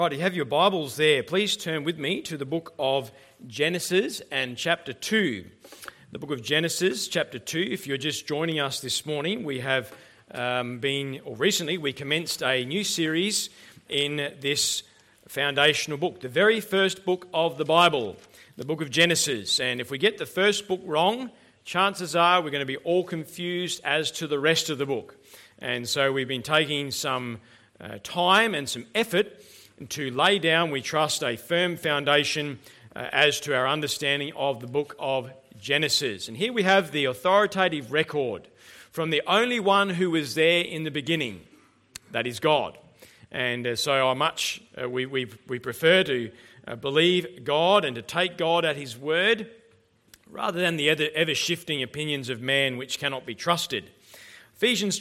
Right, you have your Bibles there. Please turn with me to the book of Genesis and chapter 2. The book of Genesis, chapter 2. If you're just joining us this morning, we have recently we commenced a new series in this foundational book, the very first book of the Bible, the book of Genesis. And if we get the first book wrong, chances are we're going to be all confused as to the rest of the book. And so we've been taking some time and some effort to lay down, we trust, a firm foundation as to our understanding of the book of Genesis. And here we have the authoritative record from the only one who was there in the beginning, that is God. And so we prefer to believe God and to take God at His word rather than the ever-shifting opinions of man which cannot be trusted. Genesis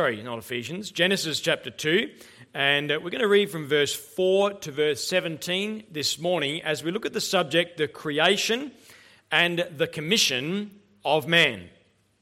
chapter 2. And we're going to read from verse 4 to verse 17 this morning as we look at the subject, the creation and the commission of man.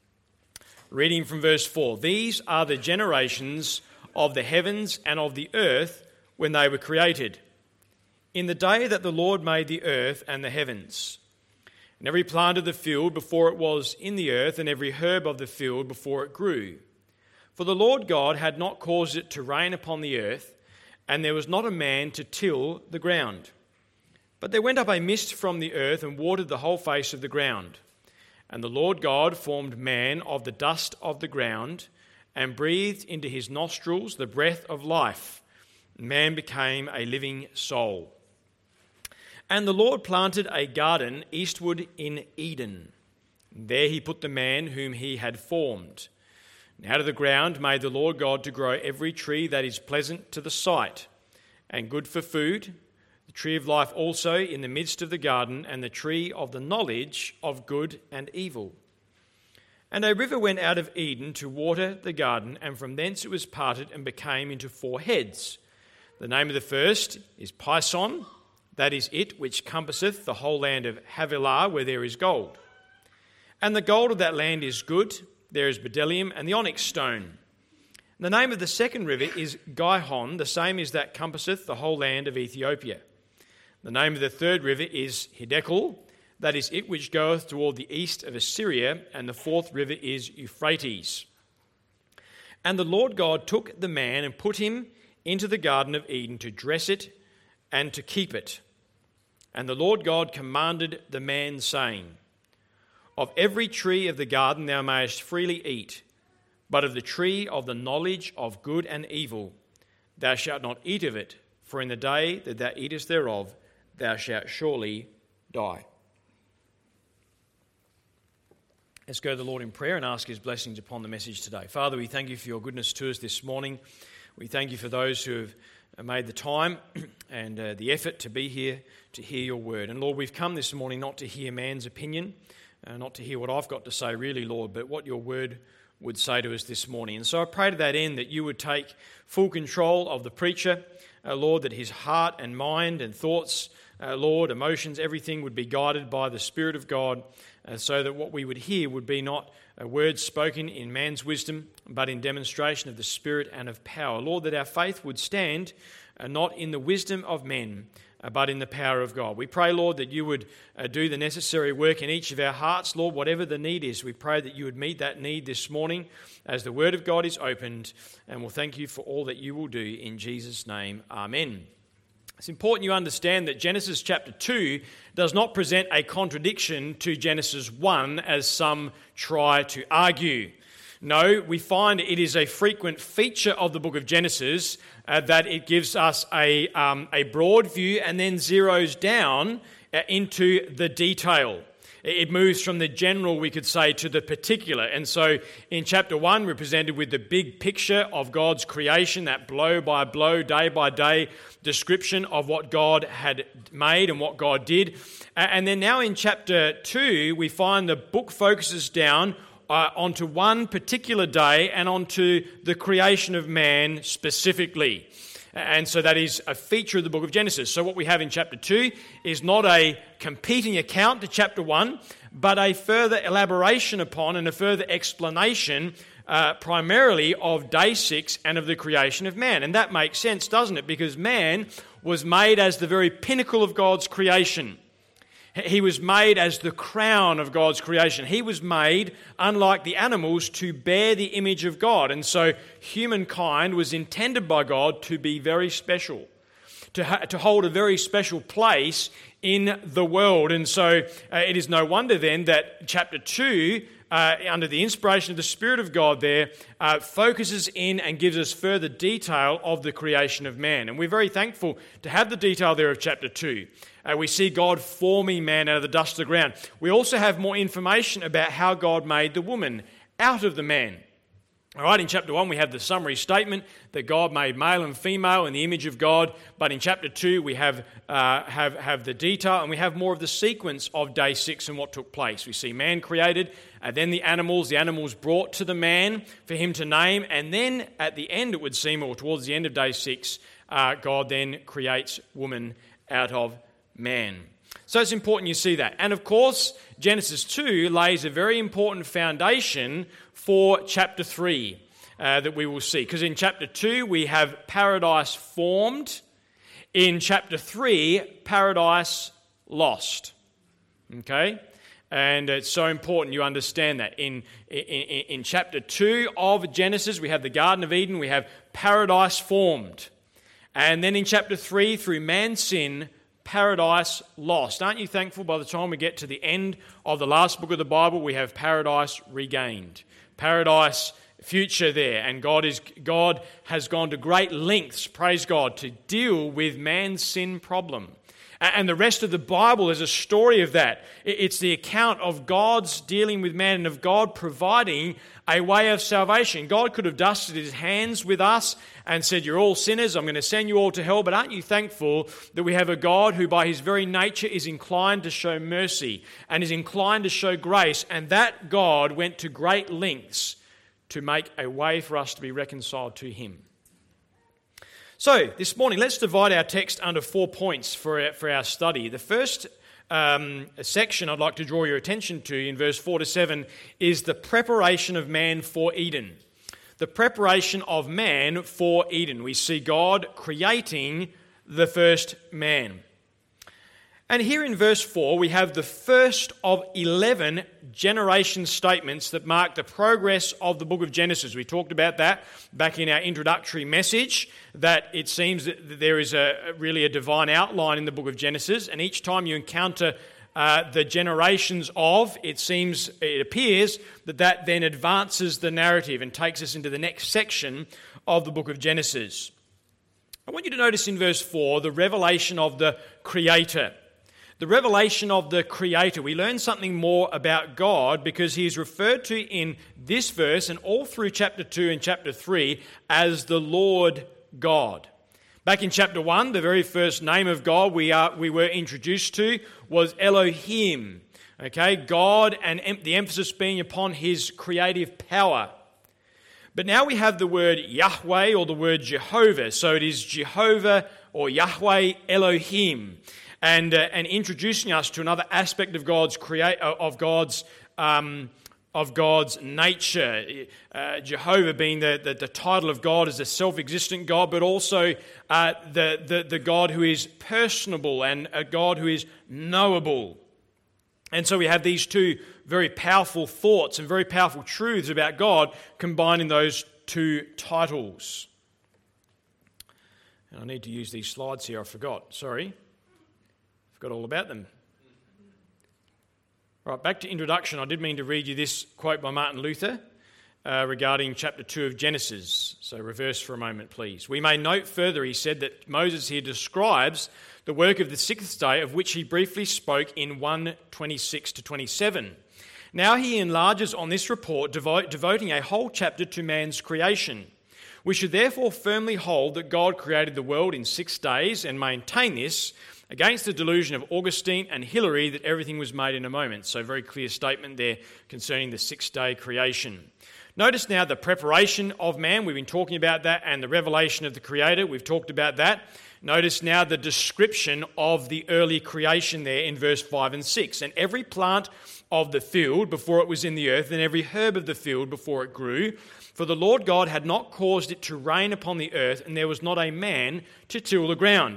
Reading from verse 4, "These are the generations of the heavens and of the earth when they were created, in the day that the Lord made the earth and the heavens, and every plant of the field before it was in the earth, and every herb of the field before it grew. For the Lord God had not caused it to rain upon the earth, and there was not a man to till the ground. But there went up a mist from the earth and watered the whole face of the ground. And the Lord God formed man of the dust of the ground, and breathed into his nostrils the breath of life. Man became a living soul. And the Lord planted a garden eastward in Eden. There he put the man whom he had formed. And out of the ground made the Lord God to grow every tree that is pleasant to the sight, and good for food, the tree of life also in the midst of the garden, and the tree of the knowledge of good and evil. And a river went out of Eden to water the garden, and from thence it was parted and became into 4 heads. The name of the first is Pison, that is it which compasseth the whole land of Havilah, where there is gold. And the gold of that land is good. There is bdellium and the onyx stone. The name of the second river is Gihon, the same is that compasseth the whole land of Ethiopia. The name of the third river is Hiddekel, that is it which goeth toward the east of Assyria, and the fourth river is Euphrates. And the Lord God took the man and put him into the garden of Eden to dress it and to keep it. And the Lord God commanded the man, saying, Of every tree of the garden thou mayest freely eat, but of the tree of the knowledge of good and evil thou shalt not eat of it, for in the day that thou eatest thereof thou shalt surely die." Let's go to the Lord in prayer and ask His blessings upon the message today. Father, we thank You for Your goodness to us this morning. We thank You for those who have made the time and the effort to be here to hear Your word. And Lord, we've come this morning not to hear man's opinion, not to hear what I've got to say really, Lord, but what Your word would say to us this morning. And so I pray to that end that You would take full control of the preacher, Lord, that his heart and mind and thoughts, Lord, emotions, everything would be guided by the Spirit of God, so that what we would hear would be not words spoken in man's wisdom, but in demonstration of the Spirit and of power. Lord, that our faith would stand not in the wisdom of men, but in the power of God. We pray, Lord, that You would do the necessary work in each of our hearts, Lord, whatever the need is. We pray that You would meet that need this morning as the Word of God is opened, and we'll thank You for all that You will do in Jesus' name. Amen. It's important you understand that Genesis chapter 2 does not present a contradiction to Genesis 1, as some try to argue. No, we find it is a frequent feature of the book of Genesis that it gives us a broad view and then zeroes down into the detail. It moves from the general, we could say, to the particular. And so in chapter 1, we're presented with the big picture of God's creation, that blow by blow, day by day description of what God had made and what God did. And then now in chapter 2, we find the book focuses down onto one particular day and onto the creation of man specifically. And so that is a feature of the book of Genesis. So what we have in chapter 2 is not a competing account to chapter 1, but a further elaboration upon and a further explanation primarily of day 6 and of the creation of man. And that makes sense, doesn't it? Because man was made as the very pinnacle of God's creation. He was made as the crown of God's creation. He was made, unlike the animals, to bear the image of God. And so humankind was intended by God to be very special, to hold a very special place in the world. And so it is no wonder then that chapter 2, under the inspiration of the Spirit of God there, focuses in and gives us further detail of the creation of man. And we're very thankful to have the detail there of chapter 2. We see God forming man out of the dust of the ground. We also have more information about how God made the woman out of the man. All right, in chapter 1 we have the summary statement that God made male and female in the image of God. But in chapter 2 we have the detail, and we have more of the sequence of day 6 and what took place. We see man created, and then the animals brought to the man for him to name, and then at the end, it would seem, or towards the end of day 6, God then creates woman out of man. So it's important you see that. And of course, Genesis 2 lays a very important foundation for chapter 3 that we will see. Because in chapter 2 we have paradise formed. In chapter 3, paradise lost. Okay? And it's so important you understand that. In chapter 2 of Genesis, we have the Garden of Eden, we have paradise formed. And then in chapter 3, through man's sin, paradise lost. Aren't you thankful by the time we get to the end of the last book of the Bible, we have paradise regained, paradise future there, and God has gone to great lengths, praise God, to deal with man's sin problem. And the rest of the Bible is a story of that. It's the account of God's dealing with man and of God providing a way of salvation. God could have dusted his hands with us and said, you're all sinners, I'm going to send you all to hell. But aren't you thankful that we have a God who by his very nature is inclined to show mercy and is inclined to show grace, and that God went to great lengths to make a way for us to be reconciled to him. So, this morning, let's divide our text under 4 points for our study. The first section I'd like to draw your attention to in verse 4 to 7 is the preparation of man for Eden. The preparation of man for Eden. We see God creating the first man. And here in verse 4, we have the first of 11 generation statements that mark the progress of the book of Genesis. We talked about that back in our introductory message, that it seems that there is really a divine outline in the book of Genesis, and each time you encounter the generations of, it appears that then advances the narrative and takes us into the next section of the book of Genesis. I want you to notice in verse 4 the revelation of the Creator. The revelation of the Creator. We learn something more about God because he is referred to in this verse and all through chapter 2 and chapter 3 as the Lord God. Back in chapter 1, the very first name of God we were introduced to was Elohim. Okay, God, and the emphasis being upon his creative power. But now we have the word Yahweh or the word Jehovah. So it is Jehovah or Yahweh Elohim. And introducing us to another aspect of God's nature. Jehovah being the title of God as a self-existent God, but also the God who is personable and a God who is knowable. And so we have these two very powerful thoughts and very powerful truths about God combined in those two titles. And I need to use these slides here. I forgot. Sorry. Forgot all about them. Right, back to introduction. I did mean to read you this quote by Martin Luther regarding chapter 2 of Genesis. So reverse for a moment, please. We may note further, he said, that Moses here describes the work of the sixth day, of which he briefly spoke in 1:26 to 27. Now he enlarges on this report, devoting a whole chapter to man's creation. We should therefore firmly hold that God created the world in 6 days and maintain this against the delusion of Augustine and Hilary that everything was made in a moment. So very clear statement there concerning the 6-day creation. Notice now the preparation of man. We've been talking about that, and the revelation of the Creator. We've talked about that. Notice now the description of the early creation there in verse 5 and 6. And every plant of the field before it was in the earth, and every herb of the field before it grew. For the Lord God had not caused it to rain upon the earth, and there was not a man to till the ground.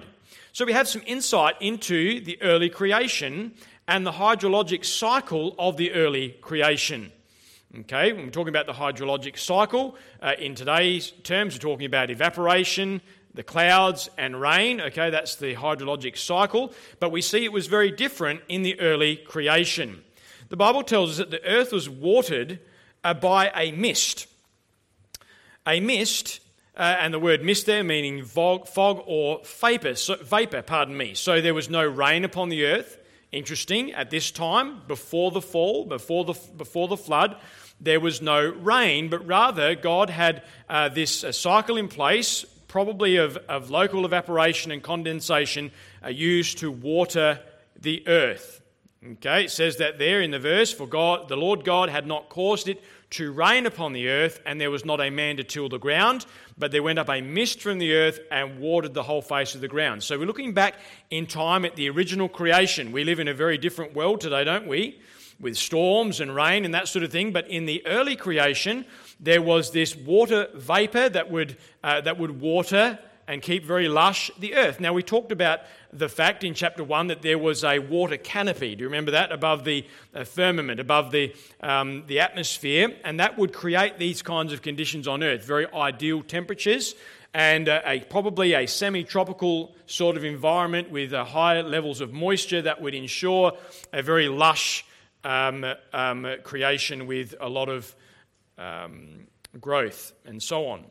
So we have some insight into the early creation and the hydrologic cycle of the early creation. Okay, when we're talking about the hydrologic cycle, in today's terms, we're talking about evaporation, the clouds and rain. Okay, that's the hydrologic cycle. But we see it was very different in the early creation. The Bible tells us that the earth was watered by a mist. A mist, and the word mist there meaning fog or vapor. So there was no rain upon the earth. Interesting, at this time, before the fall, before the flood, there was no rain, but rather God had this cycle in place, probably of local evaporation and condensation, used to water the earth. Okay, it says that there in the verse, for God, the Lord God had not caused it to rain upon the earth, and there was not a man to till the ground, but there went up a mist from the earth and watered the whole face of the ground. So we're looking back in time at the original creation. We live in a very different world today, don't we? With storms and rain and that sort of thing. But in the early creation, there was this water vapor that would water and keep very lush the earth. Now, we talked about the fact in chapter 1 that there was a water canopy. Do you remember that? Above the firmament, above the atmosphere. And that would create these kinds of conditions on earth, very ideal temperatures and probably a semi-tropical sort of environment with high levels of moisture that would ensure a very lush creation with a lot of growth and so on.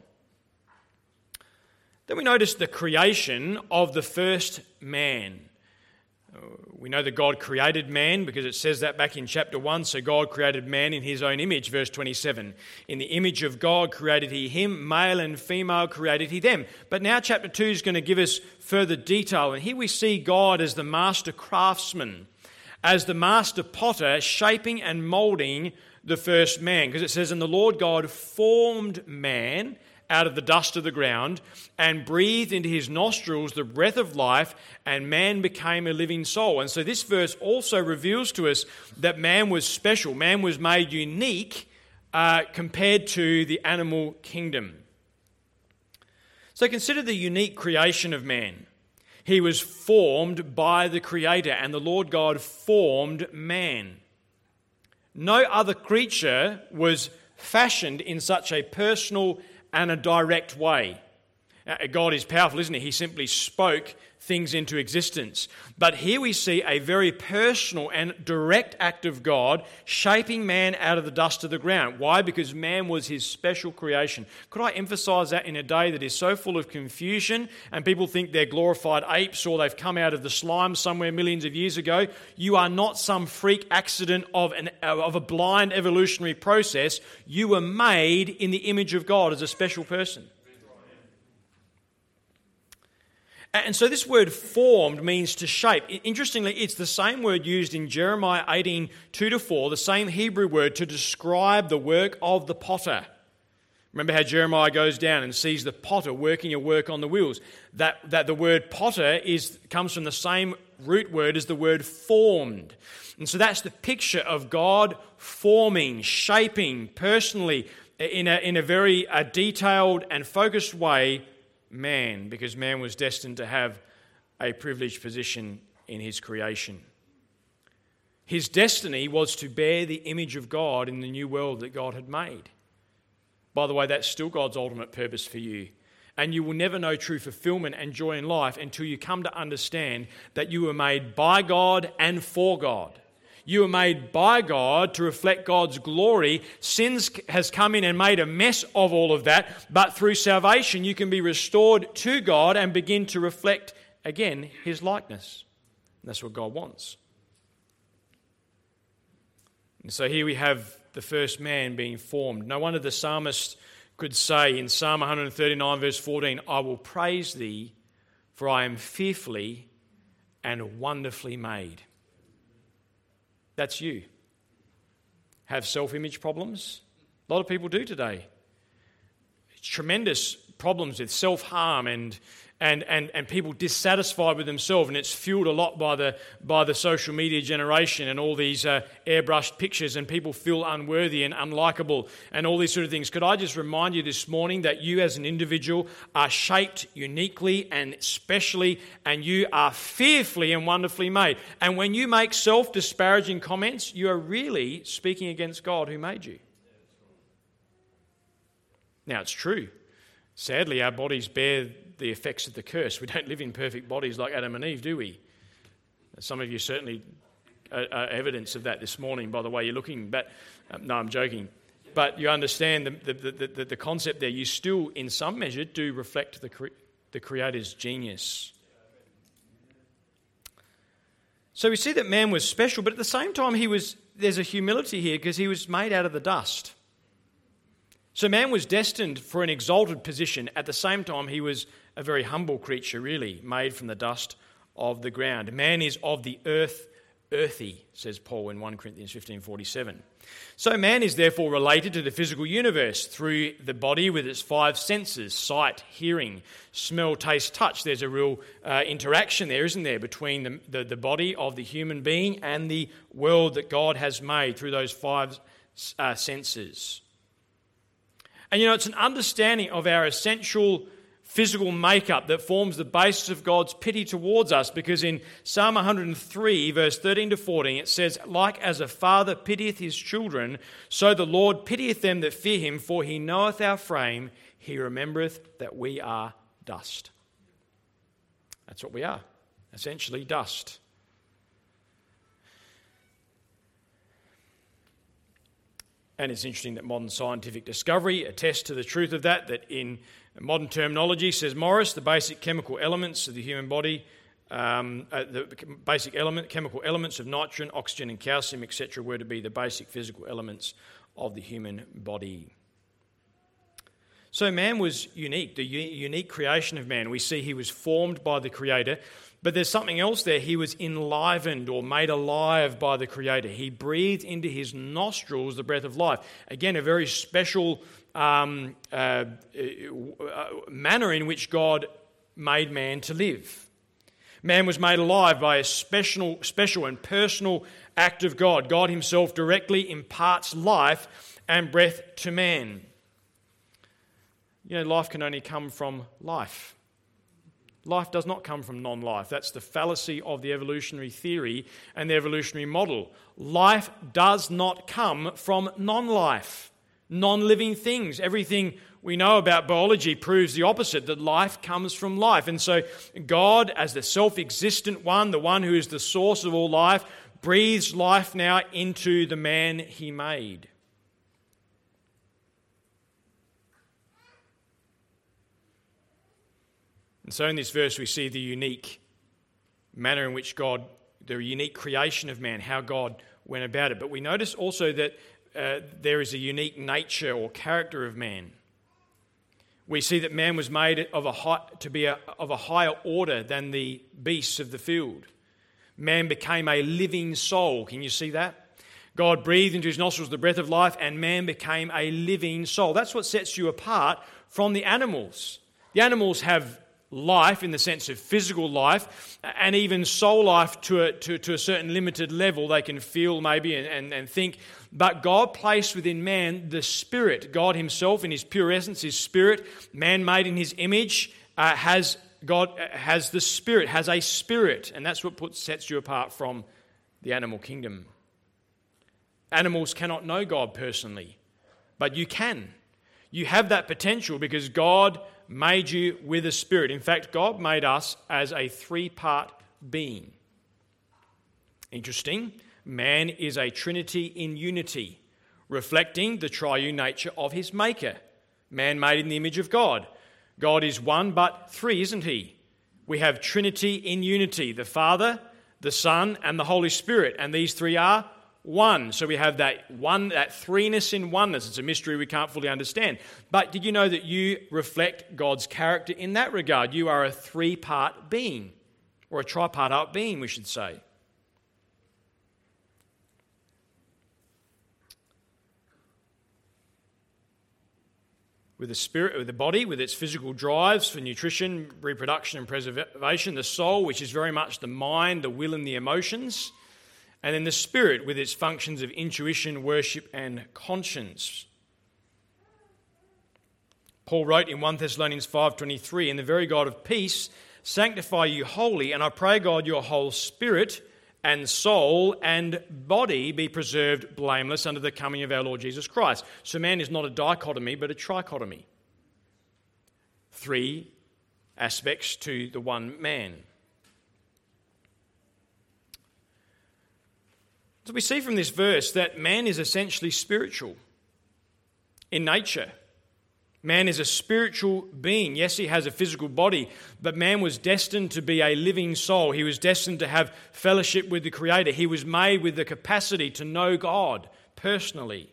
Then we notice the creation of the first man. We know that God created man because it says that back in chapter 1. So God created man in his own image, verse 27. In the image of God created he him, male and female created he them. But now chapter 2 is going to give us further detail. And here we see God as the master craftsman, as the master potter, shaping and moulding the first man. Because it says, and the Lord God formed man out of the dust of the ground and breathed into his nostrils the breath of life, and man became a living soul. And so this verse also reveals to us that man was special. Man was made unique compared to the animal kingdom. So consider the unique creation of man. He was formed by the Creator, and the Lord God formed man. No other creature was fashioned in such a personal and a direct way. God is powerful, isn't he? He simply spoke things into existence. But here we see a very personal and direct act of God shaping man out of the dust of the ground. Why? Because man was his special creation. Could I emphasize that in a day that is so full of confusion and people think they're glorified apes or they've come out of the slime somewhere millions of years ago? You are not some freak accident of a blind evolutionary process. You were made in the image of God as a special person. And so this word formed means to shape. Interestingly, it's the same word used in Jeremiah 18:2-4, the same Hebrew word to describe the work of the potter. Remember how Jeremiah goes down and sees the potter working a work on the wheels. That the word potter comes from the same root word as the word formed. And so that's the picture of God forming, shaping personally in a very detailed and focused way man, because man was destined to have a privileged position in his creation. His destiny was to bear the image of God in the new world that God had made. By the way, that's still God's ultimate purpose for you. And you will never know true fulfillment and joy in life until you come to understand that you were made by God and for God. You were made by God to reflect God's glory. Sin has come in and made a mess of all of that, but through salvation you can be restored to God and begin to reflect again his likeness. And that's what God wants. And so here we have the first man being formed. No wonder the psalmist could say in Psalm 139 verse 14, I will praise thee, for I am fearfully and wonderfully made. That's you. Have self-image problems? A lot of people do today. Tremendous problems with self-harm and and people dissatisfied with themselves, and it's fueled a lot by the social media generation and all these airbrushed pictures, and people feel unworthy and unlikable and all these sort of things. Could I just remind you this morning that you as an individual are shaped uniquely and specially, and you are fearfully and wonderfully made. And when you make self-disparaging comments, you are really speaking against God who made you. Now, it's true. Sadly, our bodies bear the effects of the curse. We don't live in perfect bodies like Adam and Eve, do we? Some of you certainly are evidence of that this morning by the way you're looking. But no, I'm joking. But you understand the concept there. You still, in some measure, do reflect the Creator's genius. So we see that man was special, but at the same time, there's a humility here because he was made out of the dust. So man was destined for an exalted position. At the same time, he was a very humble creature, really, made from the dust of the ground. Man is of the earth, earthy, says Paul in 1 Corinthians 15:47. So man is therefore related to the physical universe through the body with its 5 senses: sight, hearing, smell, taste, touch. There's a real interaction there, isn't there, between the body of the human being and the world that God has made through those 5 senses. And it's an understanding of our essential physical makeup that forms the basis of God's pity towards us, because in Psalm 103, verse 13 to 14, it says, "Like as a father pitieth his children, so the Lord pitieth them that fear him, for he knoweth our frame, he remembereth that we are dust." That's what we are, essentially dust. And it's interesting that modern scientific discovery attests to the truth of that in modern terminology, says Morris, the basic chemical elements of the human body, chemical elements of nitrogen, oxygen and calcium, etc., were to be the basic physical elements of the human body. So man was unique, the unique creation of man. We see he was formed by the Creator. But there's something else there. He was enlivened or made alive by the Creator. He breathed into his nostrils the breath of life. Again, a very special manner in which God made man to live. Man was made alive by a special and personal act of God. God himself directly imparts life and breath to man. Life can only come from life. Life does not come from non-life. That's the fallacy of the evolutionary theory and the evolutionary model. Life does not come from non-life, non-living things. Everything we know about biology proves the opposite, that life comes from life. And so God, as the self-existent one, the one who is the source of all life, breathes life now into the man he made. And so in this verse we see the unique manner in which God, the unique creation of man, how God went about it. But we notice also that there is a unique nature or character of man. We see that man was made of a higher order than the beasts of the field. Man became a living soul. Can you see that? God breathed into his nostrils the breath of life, and man became a living soul. That's what sets you apart from the animals. The animals have life in the sense of physical life, and even soul life to a certain limited level. They can feel maybe and think, but God placed within man the spirit. God himself in his pure essence, his spirit, man made in his image, has the spirit, has a spirit, and that's what sets you apart from the animal kingdom. Animals cannot know God personally, but you can. You have that potential because God made you with a spirit. In fact, God made us as a 3-part being. Interesting. Man is a trinity in unity, reflecting the triune nature of his maker. Man made in the image of God. God is one but 3, isn't he? We have trinity in unity, the Father, the Son, and the Holy Spirit. And these 3 are one. So we have that 3ness in oneness. It's a mystery we can't fully understand. But did you know that you reflect God's character in that regard? You are a 3-part being, or a tripartite being, we should say. with the spirit, with the body, with its physical drives for nutrition, reproduction and preservation, the soul, which is very much the mind, the will and the emotions, and then the spirit with its functions of intuition, worship and conscience. Paul wrote in 1 Thessalonians 5:23, "And the very God of peace sanctify you wholly, and I pray God your whole spirit and soul and body be preserved blameless under the coming of our Lord Jesus Christ." So man is not a dichotomy, but a trichotomy. 3 aspects to the one man. So we see from this verse that man is essentially spiritual in nature. Man is a spiritual being. Yes, he has a physical body, but man was destined to be a living soul. He was destined to have fellowship with the Creator. He was made with the capacity to know God personally.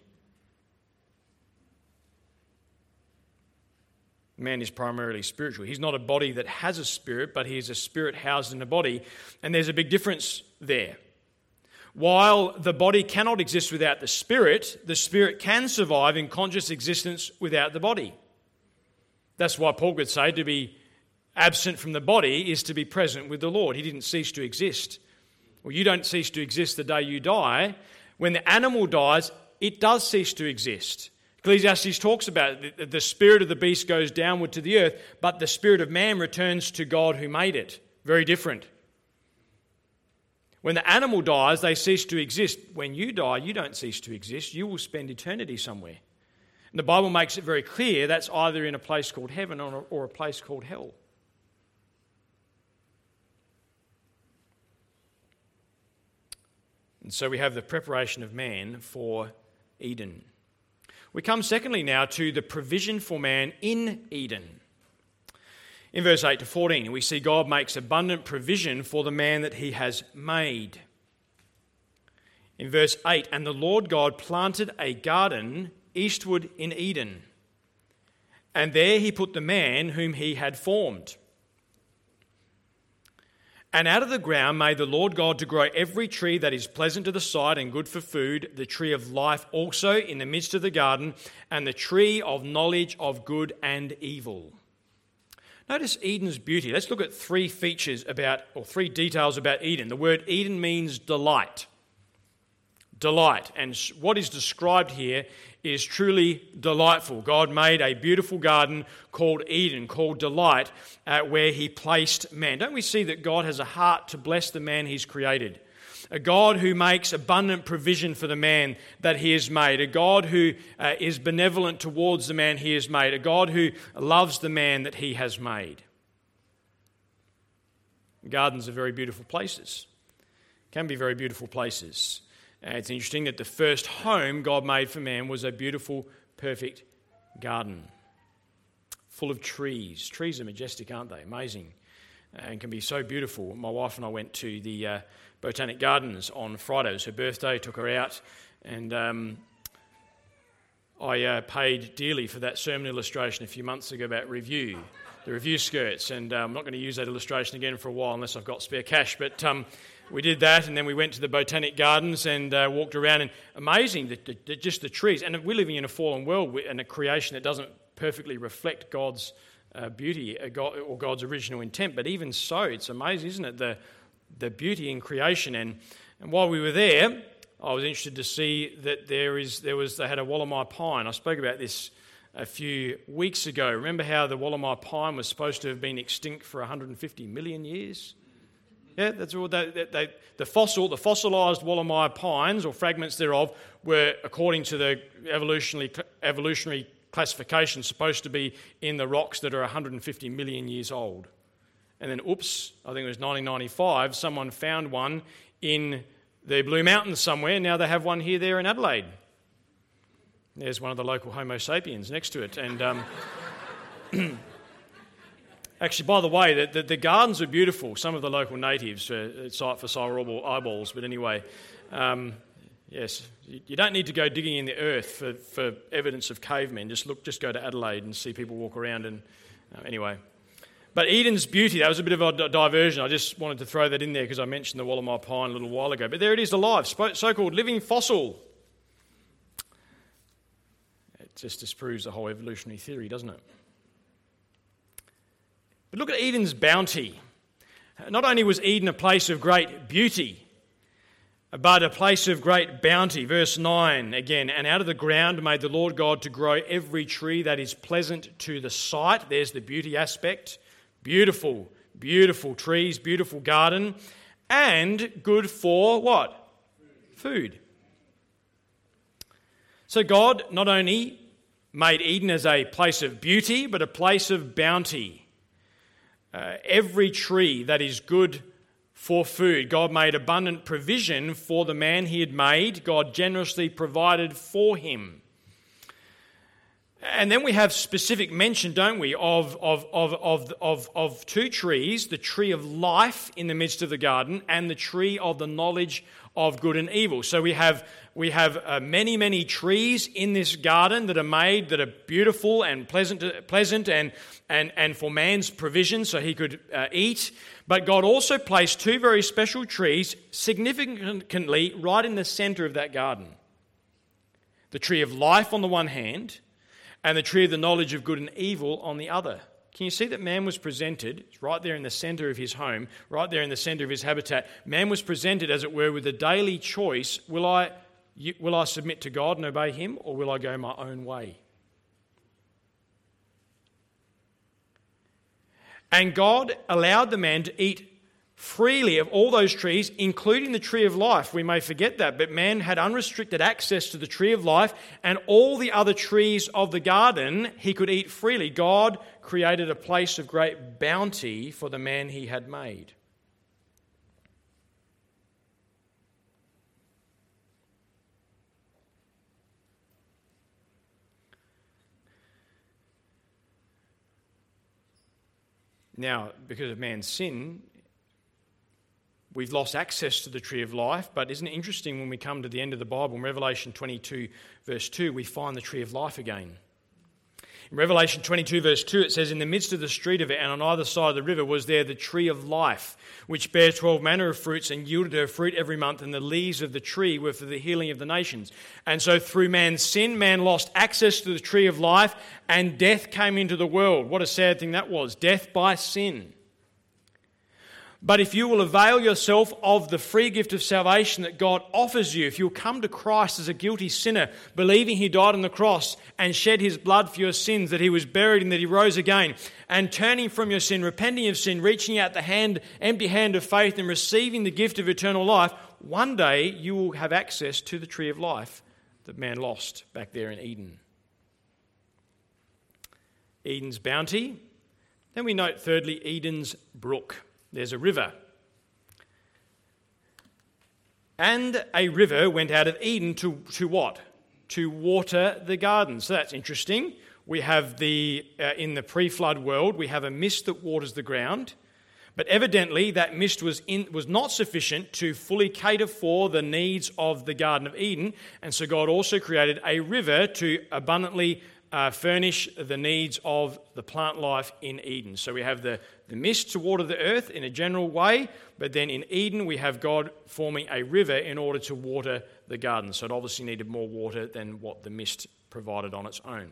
Man is primarily spiritual. He's not a body that has a spirit, but he is a spirit housed in a body, and there's a big difference there. While the body cannot exist without the spirit can survive in conscious existence without the body. That's why Paul could say to be absent from the body is to be present with the Lord. He didn't cease to exist. Well, you don't cease to exist the day you die. When the animal dies, it does cease to exist. Ecclesiastes talks about it. The spirit of the beast goes downward to the earth, but the spirit of man returns to God who made it. Very different. When the animal dies, they cease to exist. When you die, you don't cease to exist. You will spend eternity somewhere. And the Bible makes it very clear that's either in a place called heaven or a place called hell. And so we have the preparation of man for Eden. We come secondly now to the provision for man in Eden. In verse 8 to 14, we see God makes abundant provision for the man that he has made. In verse 8, "And the Lord God planted a garden eastward in Eden, and there he put the man whom he had formed. And out of the ground made the Lord God to grow every tree that is pleasant to the sight and good for food, the tree of life also in the midst of the garden, and the tree of knowledge of good and evil." Notice Eden's beauty. Let's look at three details about Eden. The word Eden means delight. Delight. And what is described here is truly delightful. God made a beautiful garden called Eden, called delight, where he placed man. Don't we see that God has a heart to bless the man he's created? A God who makes abundant provision for the man that he has made. A God who is benevolent towards the man he has made. A God who loves the man that he has made. Gardens are very beautiful places. Can be very beautiful places. It's interesting that the first home God made for man was a beautiful, perfect garden. Full of trees. Trees are majestic, aren't they? Amazing. And can be so beautiful. My wife and I went to the Botanic Gardens on Friday. It was her birthday, took her out, and I paid dearly for that sermon illustration a few months ago about the review skirts, and I'm not going to use that illustration again for a while unless I've got spare cash, but we did that, and then we went to the Botanic Gardens and walked around, and amazing, just the trees, and we're living in a fallen world and a creation that doesn't perfectly reflect God's beauty or God's original intent, but even so, it's amazing, isn't it, the beauty in creation. And while we were there, I was interested to see that they had a Wollemi pine. I spoke about this a few weeks ago. Remember how the Wollemi pine was supposed to have been extinct for 150 million years? Yeah, that's all. The fossilised Wollemi pines or fragments thereof were, according to the evolutionary classification, supposed to be in the rocks that are 150 million years old. And then, I think it was 1995, someone found one in the Blue Mountains somewhere. Now they have one here, there in Adelaide. There's one of the local Homo sapiens next to it. And actually, by the way, the gardens are beautiful. Some of the local natives, sight for cerebral eyeballs. But anyway, yes, you don't need to go digging in the earth for evidence of cavemen. Just go to Adelaide and see people walk around. And anyway. But Eden's beauty, that was a bit of a diversion. I just wanted to throw that in there because I mentioned the Wollemi pine a little while ago. But there it is, alive, so-called living fossil. just disproves the whole evolutionary theory, doesn't it? But look at Eden's bounty. Not only was Eden a place of great beauty, but a place of great bounty. Verse 9 again, and out of the ground made the Lord God to grow every tree that is pleasant to the sight. There's the beauty aspect. Beautiful, beautiful trees, beautiful garden, and good for what? Food. So God not only made Eden as a place of beauty, but a place of bounty. Every tree that is good for food. God made abundant provision for the man he had made. God generously provided for him. And then we have specific mention, don't we, of two trees, the tree of life in the midst of the garden and the tree of the knowledge of good and evil. So we have many trees in this garden that are made, that are beautiful and pleasant and for man's provision so he could eat. But God also placed two very special trees significantly right in the center of that garden. The tree of life on the one hand and the tree of the knowledge of good and evil on the other. Can you see that man was presented, right there in the center of his home, right there in the center of his habitat, man was presented, as it were, with a daily choice: will I submit to God and obey him, or will I go my own way? And God allowed the man to eat freely of all those trees, including the tree of life. We may forget that, but man had unrestricted access to the tree of life, and all the other trees of the garden he could eat freely. God created a place of great bounty for the man he had made. Now, because of man's sin, we've lost access to the tree of life, but isn't it interesting when we come to the end of the Bible, in Revelation 22, verse 2, we find the tree of life again. In Revelation 22, verse 2, it says, in the midst of the street of it and on either side of the river was there the tree of life, which bare 12 manner of fruits and yielded her fruit every month, and the leaves of the tree were for the healing of the nations. And so through man's sin, man lost access to the tree of life, and death came into the world. What a sad thing that was, death by sin. But if you will avail yourself of the free gift of salvation that God offers you, if you'll come to Christ as a guilty sinner, believing he died on the cross and shed his blood for your sins, that he was buried and that he rose again, and turning from your sin, repenting of sin, reaching out the empty hand of faith and receiving the gift of eternal life, one day you will have access to the tree of life that man lost back there in Eden. Eden's bounty. Then we note thirdly, Eden's brook. There's a river. And a river went out of Eden to what? To water the garden. So that's interesting. We have in the pre-flood world, we have a mist that waters the ground. But evidently that mist was not sufficient to fully cater for the needs of the Garden of Eden. And so God also created a river to abundantly furnish the needs of the plant life in Eden. So we have the mist to water the earth in a general way, but then in Eden we have God forming a river in order to water the garden. So it obviously needed more water than what the mist provided on its own.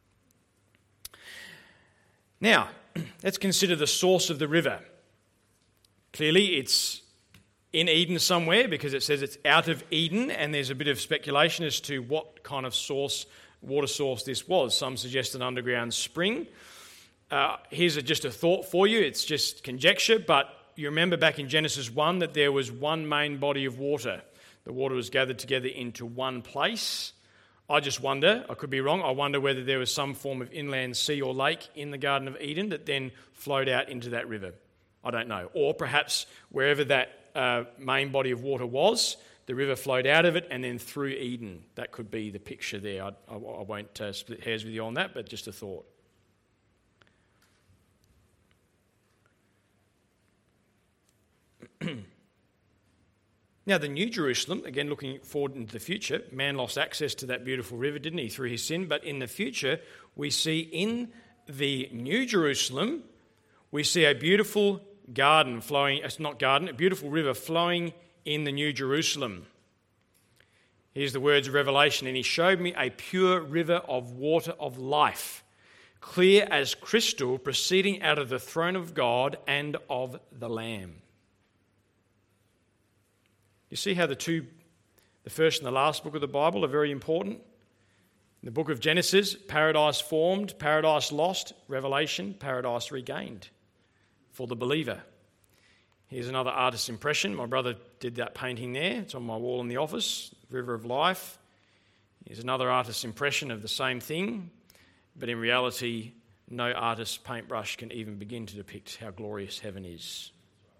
Now, let's consider the source of the river. Clearly it's in Eden somewhere, because it says it's out of Eden, and there's a bit of speculation as to what kind of water source this was. Some suggest an underground spring. Here's just a thought for you. It's just conjecture, but you remember back in Genesis 1 that there was one main body of water. The water was gathered together into one place. I just wonder, I could be wrong, I wonder whether there was some form of inland sea or lake in the Garden of Eden that then flowed out into that river. I don't know. Or perhaps wherever that main body of water was, the river flowed out of it and then through Eden. That could be the picture there. I won't split hairs with you on that, but just a thought. Now, the New Jerusalem, again looking forward into the future, man lost access to that beautiful river, didn't he, through his sin? But in the future, we see in the New Jerusalem, we see a beautiful garden flowing, it's not garden, a beautiful river flowing in the New Jerusalem. Here's the words of Revelation. And he showed me a pure river of water of life, clear as crystal, proceeding out of the throne of God and of the Lamb. You see how the first and the last book of the Bible are very important? In the book of Genesis, paradise formed, paradise lost. Revelation, paradise regained for the believer. Here's another artist's impression. My brother did that painting there. It's on my wall in the office, River of Life. Here's another artist's impression of the same thing, but in reality, no artist's paintbrush can even begin to depict how glorious heaven is.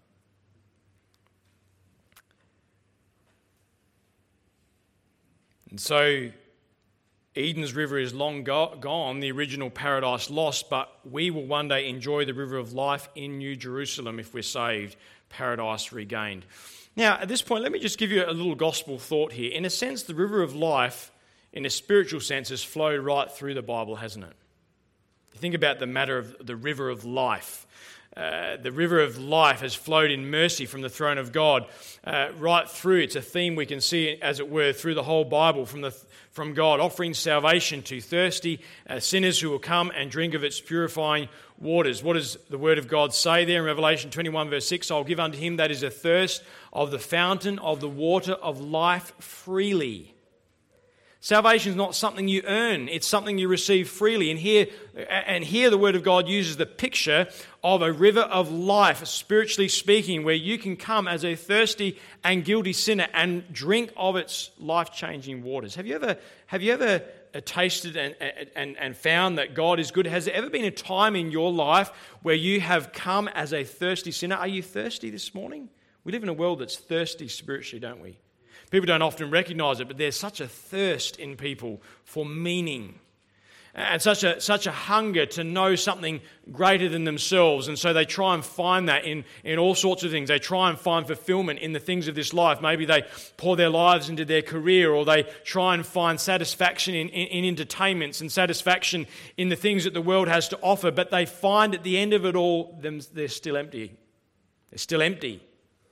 And so Eden's river is long gone, the original paradise lost, but we will one day enjoy the river of life in New Jerusalem if we're saved, paradise regained. Now, at this point, let me just give you a little gospel thought here. In a sense, the river of life, in a spiritual sense, has flowed right through the Bible, hasn't it? You think about the matter of the river of life. The river of life has flowed in mercy from the throne of God right through. It's a theme we can see, as it were, through the whole Bible, from God, offering salvation to thirsty sinners who will come and drink of its purifying waters. What does the word of God say there in Revelation 21 verse 6? I'll give unto him that is athirst of the fountain of the water of life freely. Salvation is not something you earn, it's something you receive freely. And here the Word of God uses the picture of a river of life, spiritually speaking, where you can come as a thirsty and guilty sinner and drink of its life-changing waters. Have you ever tasted and found that God is good? Has there ever been a time in your life where you have come as a thirsty sinner? Are you thirsty this morning? We live in a world that's thirsty spiritually, don't we? People don't often recognise it, but there's such a thirst in people for meaning and such a hunger to know something greater than themselves. And so they try and find that in all sorts of things. They try and find fulfilment in the things of this life. Maybe they pour their lives into their career, or they try and find satisfaction in entertainments and satisfaction in the things that the world has to offer. But they find at the end of it all, they're still empty. They're still empty.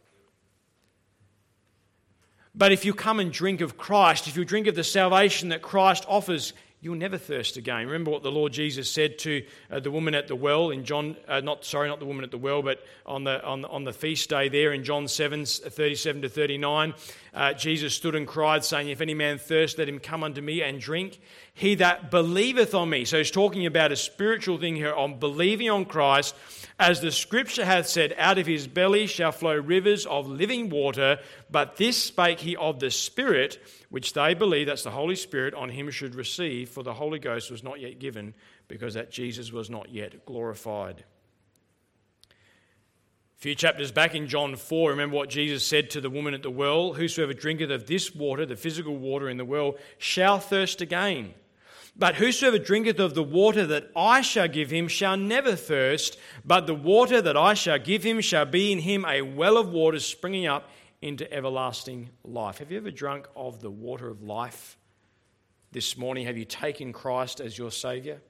But if you come and drink of Christ, if you drink of the salvation that Christ offers, you'll never thirst again. Remember what the Lord Jesus said to the woman at the well in John. Not the woman at the well, but on the feast day there in John 7:37 to 39. Jesus stood and cried, saying, "If any man thirst, let him come unto me and drink. He that believeth on me." So he's talking about a spiritual thing here on believing on Christ. As the scripture hath said, out of his belly shall flow rivers of living water. But this spake he of the Spirit, which they believe, that's the Holy Spirit, on him should receive. For the Holy Ghost was not yet given, because that Jesus was not yet glorified. A few chapters back in John 4, remember what Jesus said to the woman at the well? Whosoever drinketh of this water, the physical water in the well, shall thirst again. But whosoever drinketh of the water that I shall give him shall never thirst, but the water that I shall give him shall be in him a well of water springing up into everlasting life. Have you ever drunk of the water of life this morning? Have you taken Christ as your Saviour?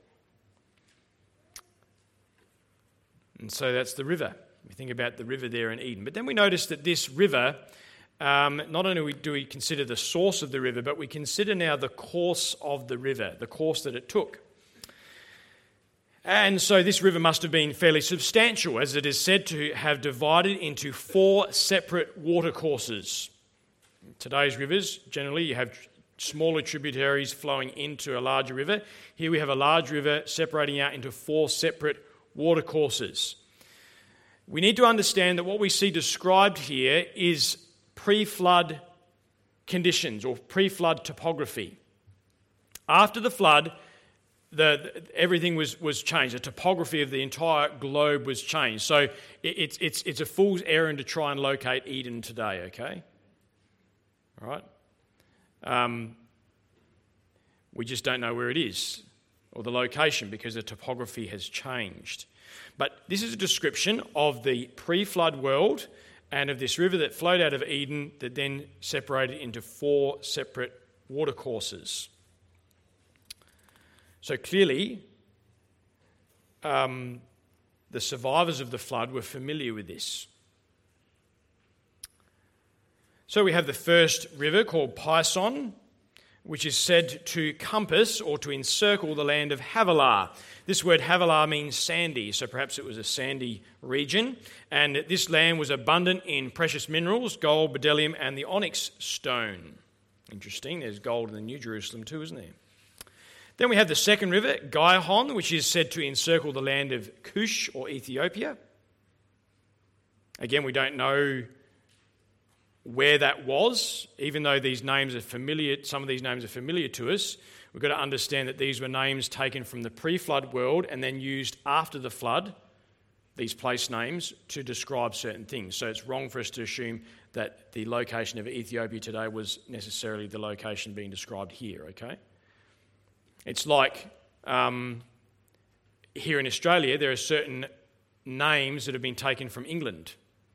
And so that's the river. We think about the river there in Eden. But then we notice that this river, not only do we consider the source of the river, but we consider now the course of the river, the course that it took. And so this river must have been fairly substantial, as it is said to have divided into 4 separate watercourses. Today's rivers, generally, you have smaller tributaries flowing into a larger river. Here we have a large river separating out into 4 separate watercourses. We need to understand that what we see described here is pre-flood conditions or pre-flood topography. After the flood, everything was changed. The topography of the entire globe was changed. So it's a fool's errand to try and locate Eden today, okay? All right? We just don't know where it is or the location because the topography has changed. But this is a description of the pre-flood world and of this river that flowed out of Eden that then separated into 4 separate watercourses. So clearly, the survivors of the flood were familiar with this. So we have the first river called Pison, which is said to compass or to encircle the land of Havilah. This word Havilah means sandy, so perhaps it was a sandy region. And this land was abundant in precious minerals, gold, bdellium, and the onyx stone. Interesting, there's gold in the New Jerusalem too, isn't there? Then we have the second river, Gihon, which is said to encircle the land of Cush or Ethiopia. Again, we don't know where that was, even though these names are familiar. Some of these names are familiar to us. We've got to understand that these were names taken from the pre-flood world and then used after the flood, these place names, to describe certain things. So it's wrong for us to assume that the location of Ethiopia today was necessarily the location being described here, okay? It's like here in Australia, there are certain names that have been taken from England.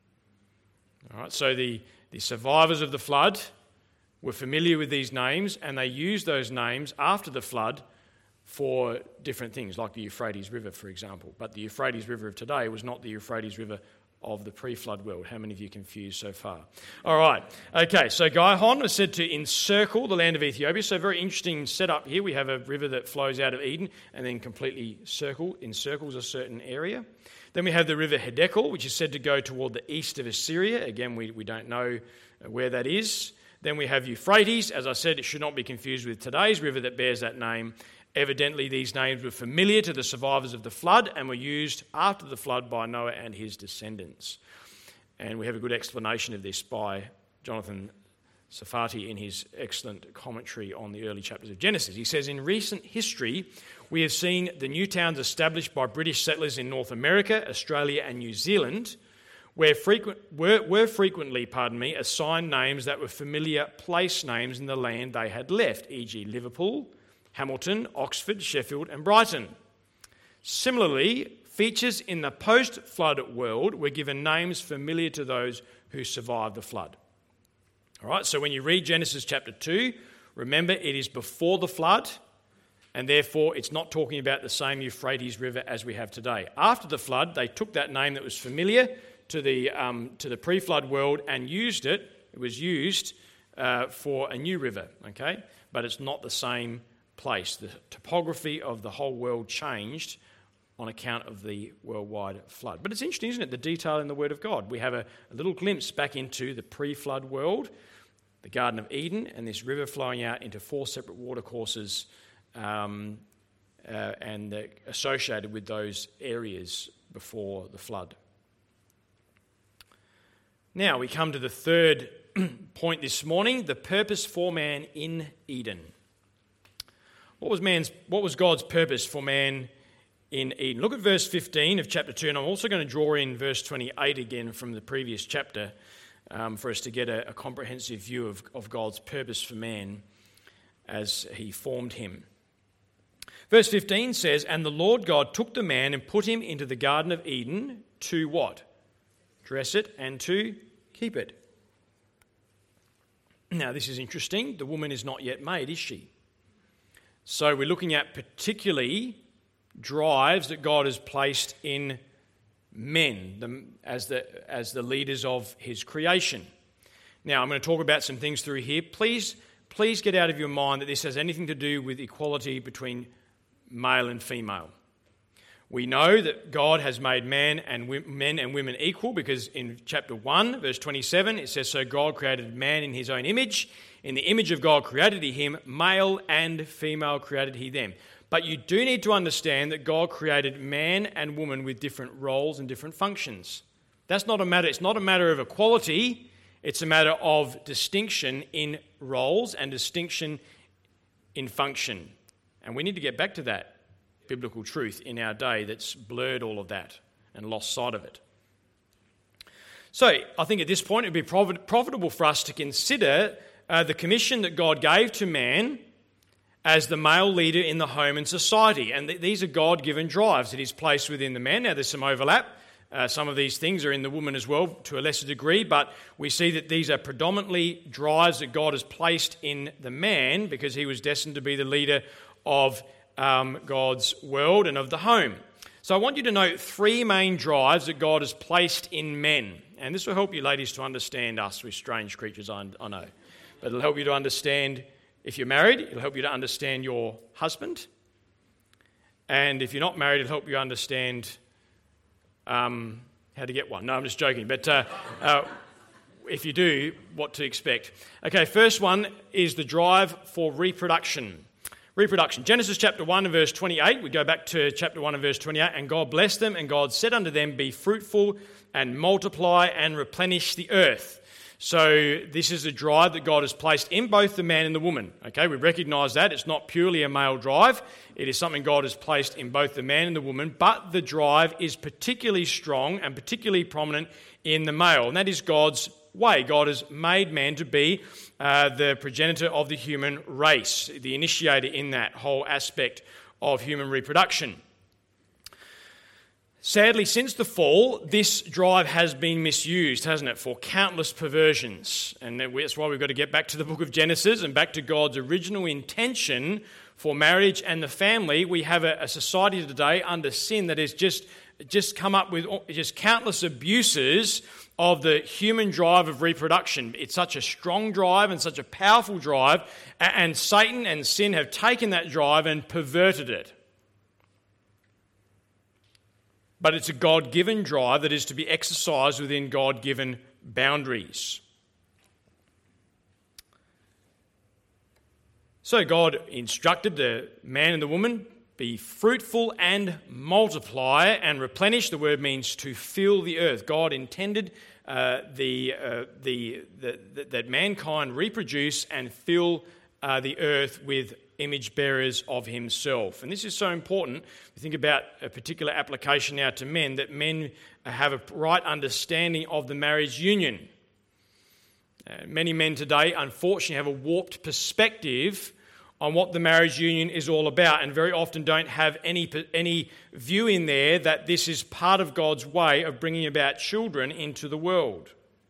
All right, so the survivors of the flood were familiar with these names, and they used those names after the flood for different things, like the Euphrates River, for example. But the Euphrates River of today was not the Euphrates River of the pre-flood world. How many of you are confused so far? All right. Okay, so Gihon was said to encircle the land of Ethiopia. So very interesting setup here. We have a river that flows out of Eden and then completely encircles a certain area. Then we have the river Hiddekel, which is said to go toward the east of Assyria. Again, we don't know where that is. Then we have Euphrates. As I said, it should not be confused with today's river that bears that name. Evidently, these names were familiar to the survivors of the flood and were used after the flood by Noah and his descendants. And we have a good explanation of this by Jonathan Safati in his excellent commentary on the early chapters of Genesis. He says, in recent history, we have seen the new towns established by British settlers in North America, Australia and New Zealand, were frequently assigned names that were familiar place names in the land they had left, e.g. Liverpool, Hamilton, Oxford, Sheffield and Brighton. Similarly, features in the post-flood world were given names familiar to those who survived the flood. All right, so when you read Genesis chapter 2, remember it is before the flood, and therefore it's not talking about the same Euphrates River as we have today. After the flood, they took that name that was familiar to the pre-flood world and used it. It was used for a new river, okay? But it's not the same place. The topography of the whole world changed on account of the worldwide flood. But it's interesting, isn't it, the detail in the Word of God. We have a little glimpse back into the pre-flood world, the Garden of Eden, and this river flowing out into 4 separate watercourses and associated with those areas before the flood. Now we come to the third point this morning, the purpose for man in Eden. What was God's purpose for man in Eden? Look at verse 15 of chapter 2, and I'm also going to draw in verse 28 again from the previous chapter for us to get a comprehensive view of God's purpose for man as he formed him. Verse 15 says, "And the Lord God took the man and put him into the Garden of Eden to" what? Dress it and to keep it. Now this is interesting. The woman is not yet made, is she? So we're looking at particularly drives that God has placed in men as the leaders of his creation. Now I'm going to talk about some things through here. Please get out of your mind that this has anything to do with equality between male and female. We know that God has made men and women equal because in chapter 1, verse 27, it says, "So God created man in his own image. In the image of God created he him, male and female created he them." But you do need to understand that God created man and woman with different roles and different functions. That's not a matter. It's not a matter of equality. It's a matter of distinction in roles and distinction in function. And we need to get back to that biblical truth in our day that's blurred all of that and lost sight of it. So I think at this point it would be profitable for us to consider the commission that God gave to man as the male leader in the home and society. And these are God-given drives that he's placed within the man. Now there's some overlap. Some of these things are in the woman as well to a lesser degree, but we see that these are predominantly drives that God has placed in the man because he was destined to be the leader of God's world and of the home. So I want you to note 3 main drives that God has placed in men. And this will help you ladies to understand us. We're strange creatures, I know. But it'll help you to understand If you're married, it'll help you to understand your husband. And if you're not married, it'll help you understand how to get one. No, I'm just joking. But if you do, what to expect. Okay, first one is the drive for reproduction. Reproduction. Genesis chapter 1 and verse 28. We go back to chapter 1 and verse 28. And God blessed them, and God said unto them, be fruitful and multiply and replenish the earth. So this is a drive that God has placed in both the man and the woman. Okay, we recognise that. It's not purely a male drive. It is something God has placed in both the man and the woman, but the drive is particularly strong and particularly prominent in the male, and that is God's way. God has made man to be the progenitor of the human race, the initiator in that whole aspect of human reproduction. Sadly, since the fall, this drive has been misused, hasn't it, for countless perversions. And that's why we've got to get back to the book of Genesis and back to God's original intention for marriage and the family. We have a society today under sin that has just come up with just countless abuses of the human drive of reproduction. It's such a strong drive and such a powerful drive, and Satan and sin have taken that drive and perverted it. But it's a God-given drive that is to be exercised within God-given boundaries. So God instructed the man and the woman, be fruitful and multiply and replenish. The word means to fill the earth. God intended that mankind reproduce and fill the earth with image bearers of himself. And this is so important. We think about a particular application now to men, that men have a right understanding of the marriage union. Many men today, unfortunately, have a warped perspective on what the marriage union is all about, and very often don't have any view in there that this is part of God's way of bringing about children into the world.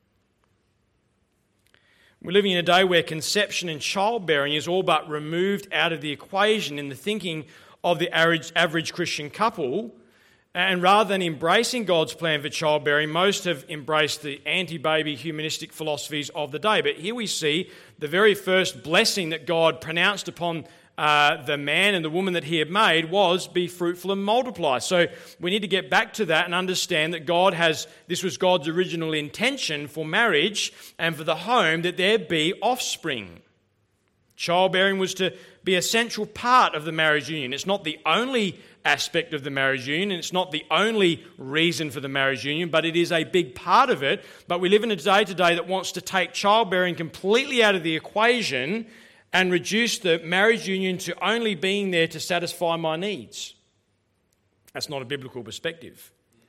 We're living in a day where conception and childbearing is all but removed out of the equation in the thinking of the average Christian couple. And rather than embracing God's plan for childbearing, most have embraced the anti-baby humanistic philosophies of the day. But here we see the very first blessing that God pronounced upon the man and the woman that he had made was be fruitful and multiply. So we need to get back to that and understand that this was God's original intention for marriage and for the home, that there be offspring. Childbearing was to be a central part of the marriage union. It's not the only aspect of the marriage union, and it's not the only reason for the marriage union, but it is a big part of it. But we live in a day today that wants to take childbearing completely out of the equation and reduce the marriage union to only being there to satisfy my needs. That's not a biblical perspective.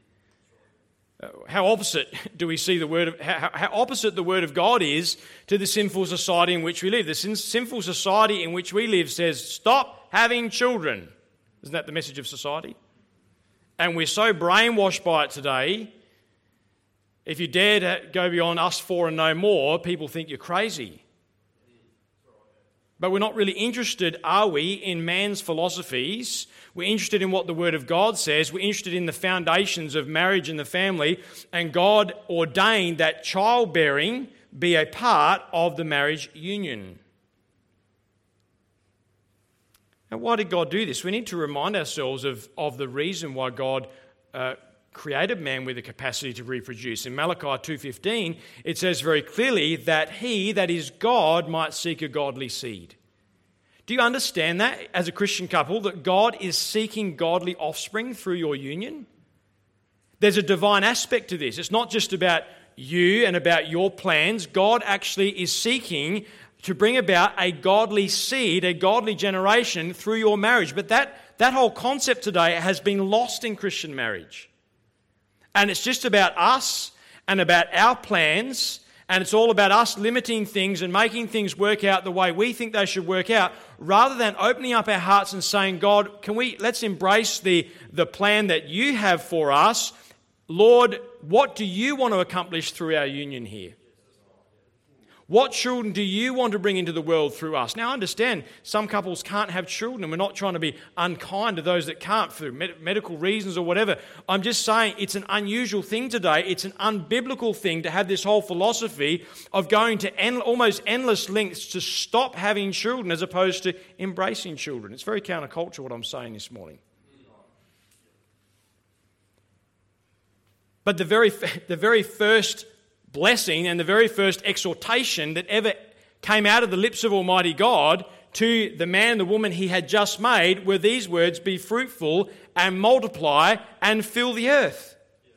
How opposite do we see how opposite the Word of God is to the sinful society in which we live. The sinful society in which we live says, stop having children. Isn't that the message of society? And we're so brainwashed by it today, if you dare to go beyond us four and no more, people think you're crazy. But we're not really interested, are we, in man's philosophies? We're interested in what the Word of God says. We're interested in the foundations of marriage and the family. And God ordained that childbearing be a part of the marriage union. Now, why did God do this? We need to remind ourselves of the reason why God created man with the capacity to reproduce. In Malachi 2:15, it says very clearly that he, that is God, might seek a godly seed. Do you understand that as a Christian couple, that God is seeking godly offspring through your union? There's a divine aspect to this. It's not just about you and about your plans. God actually is seeking to bring about a godly seed, a godly generation through your marriage. But that whole concept today has been lost in Christian marriage. And it's just about us and about our plans, and it's all about us limiting things and making things work out the way we think they should work out, rather than opening up our hearts and saying, God, let's embrace the plan that you have for us. Lord, what do you want to accomplish through our union here? What children do you want to bring into the world through us? Now, I understand some couples can't have children, and we're not trying to be unkind to those that can't for medical reasons or whatever. I'm just saying it's an unusual thing today. It's an unbiblical thing to have this whole philosophy of going to almost endless lengths to stop having children as opposed to embracing children. It's very counterculture what I'm saying this morning. But the very first blessing and the very first exhortation that ever came out of the lips of Almighty God to the man and the woman he had just made were these words, "Be fruitful and multiply and fill the earth."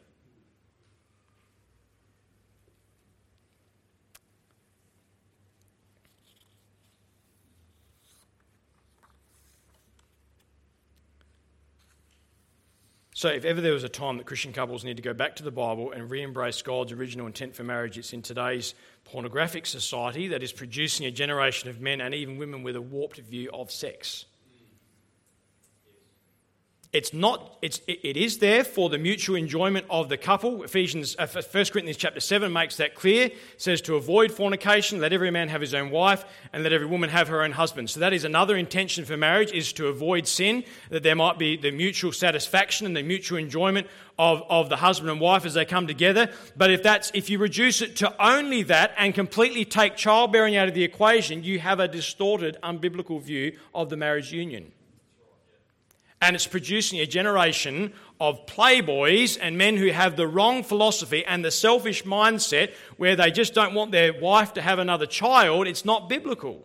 So if ever there was a time that Christian couples need to go back to the Bible and re-embrace God's original intent for marriage, it's in today's pornographic society that is producing a generation of men and even women with a warped view of sex. It is there for the mutual enjoyment of the couple. 1 Corinthians chapter 7 makes that clear. It says to avoid fornication, let every man have his own wife, and let every woman have her own husband. So that is another intention for marriage, is to avoid sin, that there might be the mutual satisfaction and the mutual enjoyment of the husband and wife as they come together. But if you reduce it to only that and completely take childbearing out of the equation, you have a distorted, unbiblical view of the marriage union. And it's producing a generation of playboys and men who have the wrong philosophy and the selfish mindset where they just don't want their wife to have another child. It's not biblical.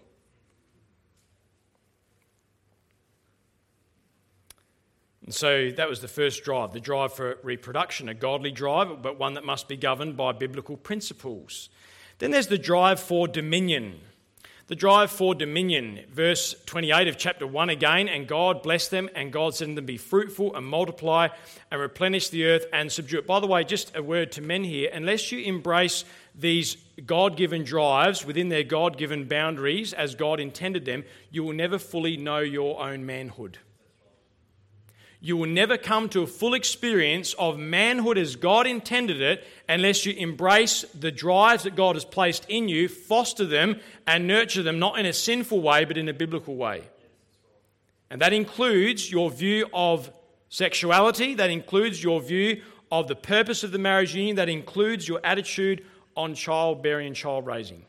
And so that was the first drive, the drive for reproduction, a godly drive, but one that must be governed by biblical principles. Then there's the drive for dominion. The drive for dominion, verse 28 of chapter 1 again, and God blessed them, and God said to them, be fruitful and multiply and replenish the earth and subdue it. By the way, just a word to men here, unless you embrace these God-given drives within their God-given boundaries as God intended them, you will never fully know your own manhood. You will never come to a full experience of manhood as God intended it unless you embrace the drives that God has placed in you, foster them and nurture them, not in a sinful way, but in a biblical way. And that includes your view of sexuality, that includes your view of the purpose of the marriage union, that includes your attitude on childbearing and child raising.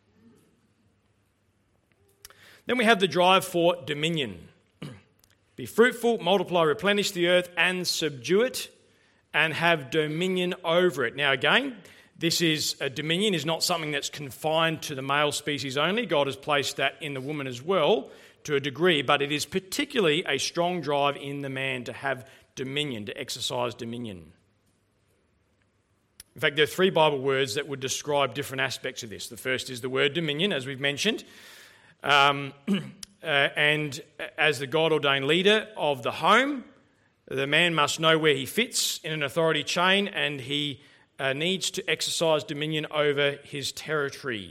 Then we have the drive for dominion. Be fruitful, multiply, replenish the earth, and subdue it, and have dominion over it. Now again, dominion is not something that's confined to the male species only. God has placed that in the woman as well, to a degree, but it is particularly a strong drive in the man to have dominion, to exercise dominion. In fact, there are 3 Bible words that would describe different aspects of this. The first is the word dominion, as we've mentioned. And as the God-ordained leader of the home, the man must know where he fits in an authority chain, and he needs to exercise dominion over his territory.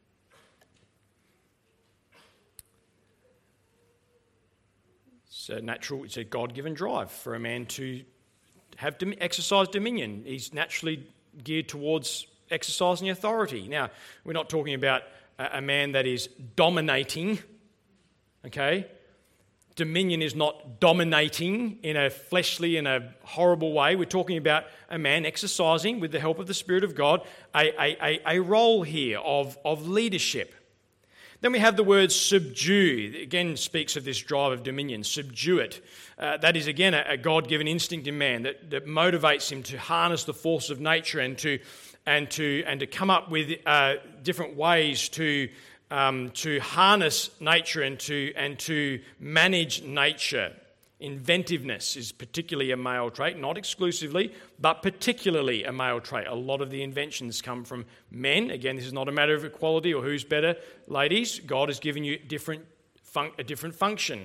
It's a God-given drive for a man to exercise dominion. He's naturally geared towards exercising authority. Now, we're not talking about a man that is dominating. Okay? Dominion is not dominating in a fleshly and a horrible way. We're talking about a man exercising, with the help of the Spirit of God, a role here of leadership. Then we have the word subdue. It again speaks of this drive of dominion. Subdue it. That is again a God-given instinct in man that motivates him to harness the force of nature and to come up with different ways to harness nature and to manage nature. Inventiveness is particularly a male trait, not exclusively, but particularly a male trait. A lot of the inventions come from men. Again, this is not a matter of equality or who's better. Ladies, God has given you a different function.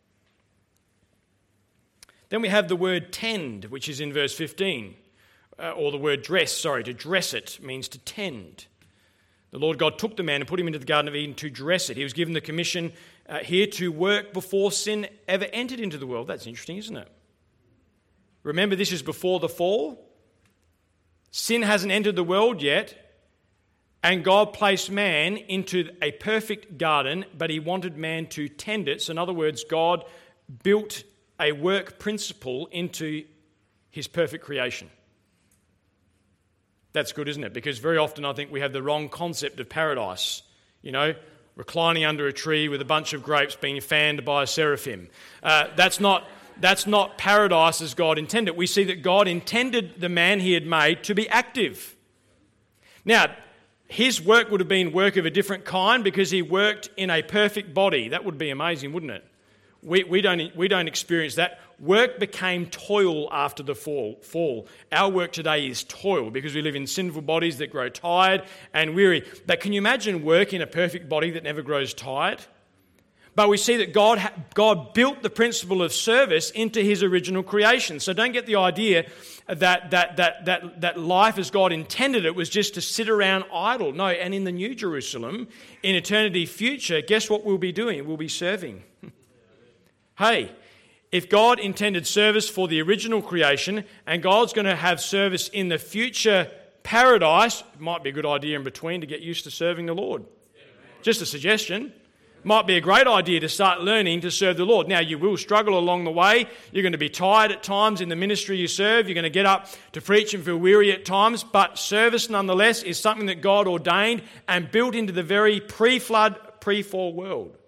Then we have the word tend, which is in verse 15, or the word dress. To dress it means to tend. The Lord God took the man and put him into the Garden of Eden to dress it. He was given the commission here to work before sin ever entered into the world. That's interesting, isn't it? Remember, this is before the fall. Sin hasn't entered the world yet. And God placed man into a perfect garden, but he wanted man to tend it. So in other words, God built a work principle into his perfect creation. That's good, isn't it? Because very often I think we have the wrong concept of paradise. You know, reclining under a tree with a bunch of grapes being fanned by a seraphim. That's not paradise as God intended. We see that God intended the man he had made to be active. Now, his work would have been work of a different kind because he worked in a perfect body. That would be amazing, wouldn't it? We don't experience that. Work became toil after the fall. Our work today is toil because we live in sinful bodies that grow tired and weary. But can you imagine work in a perfect body that never grows tired? But we see that God built the principle of service into his original creation. So don't get the idea that life as God intended it was just to sit around idle. No, and in the New Jerusalem, in eternity future, guess what we'll be doing? We'll be serving. Hey, if God intended service for the original creation and God's going to have service in the future paradise, it might be a good idea in between to get used to serving the Lord. Just a suggestion. Might be a great idea to start learning to serve the Lord. Now, you will struggle along the way. You're going to be tired at times in the ministry you serve. You're going to get up to preach and feel weary at times. But service, nonetheless, is something that God ordained and built into the very pre-flood, pre-fall world.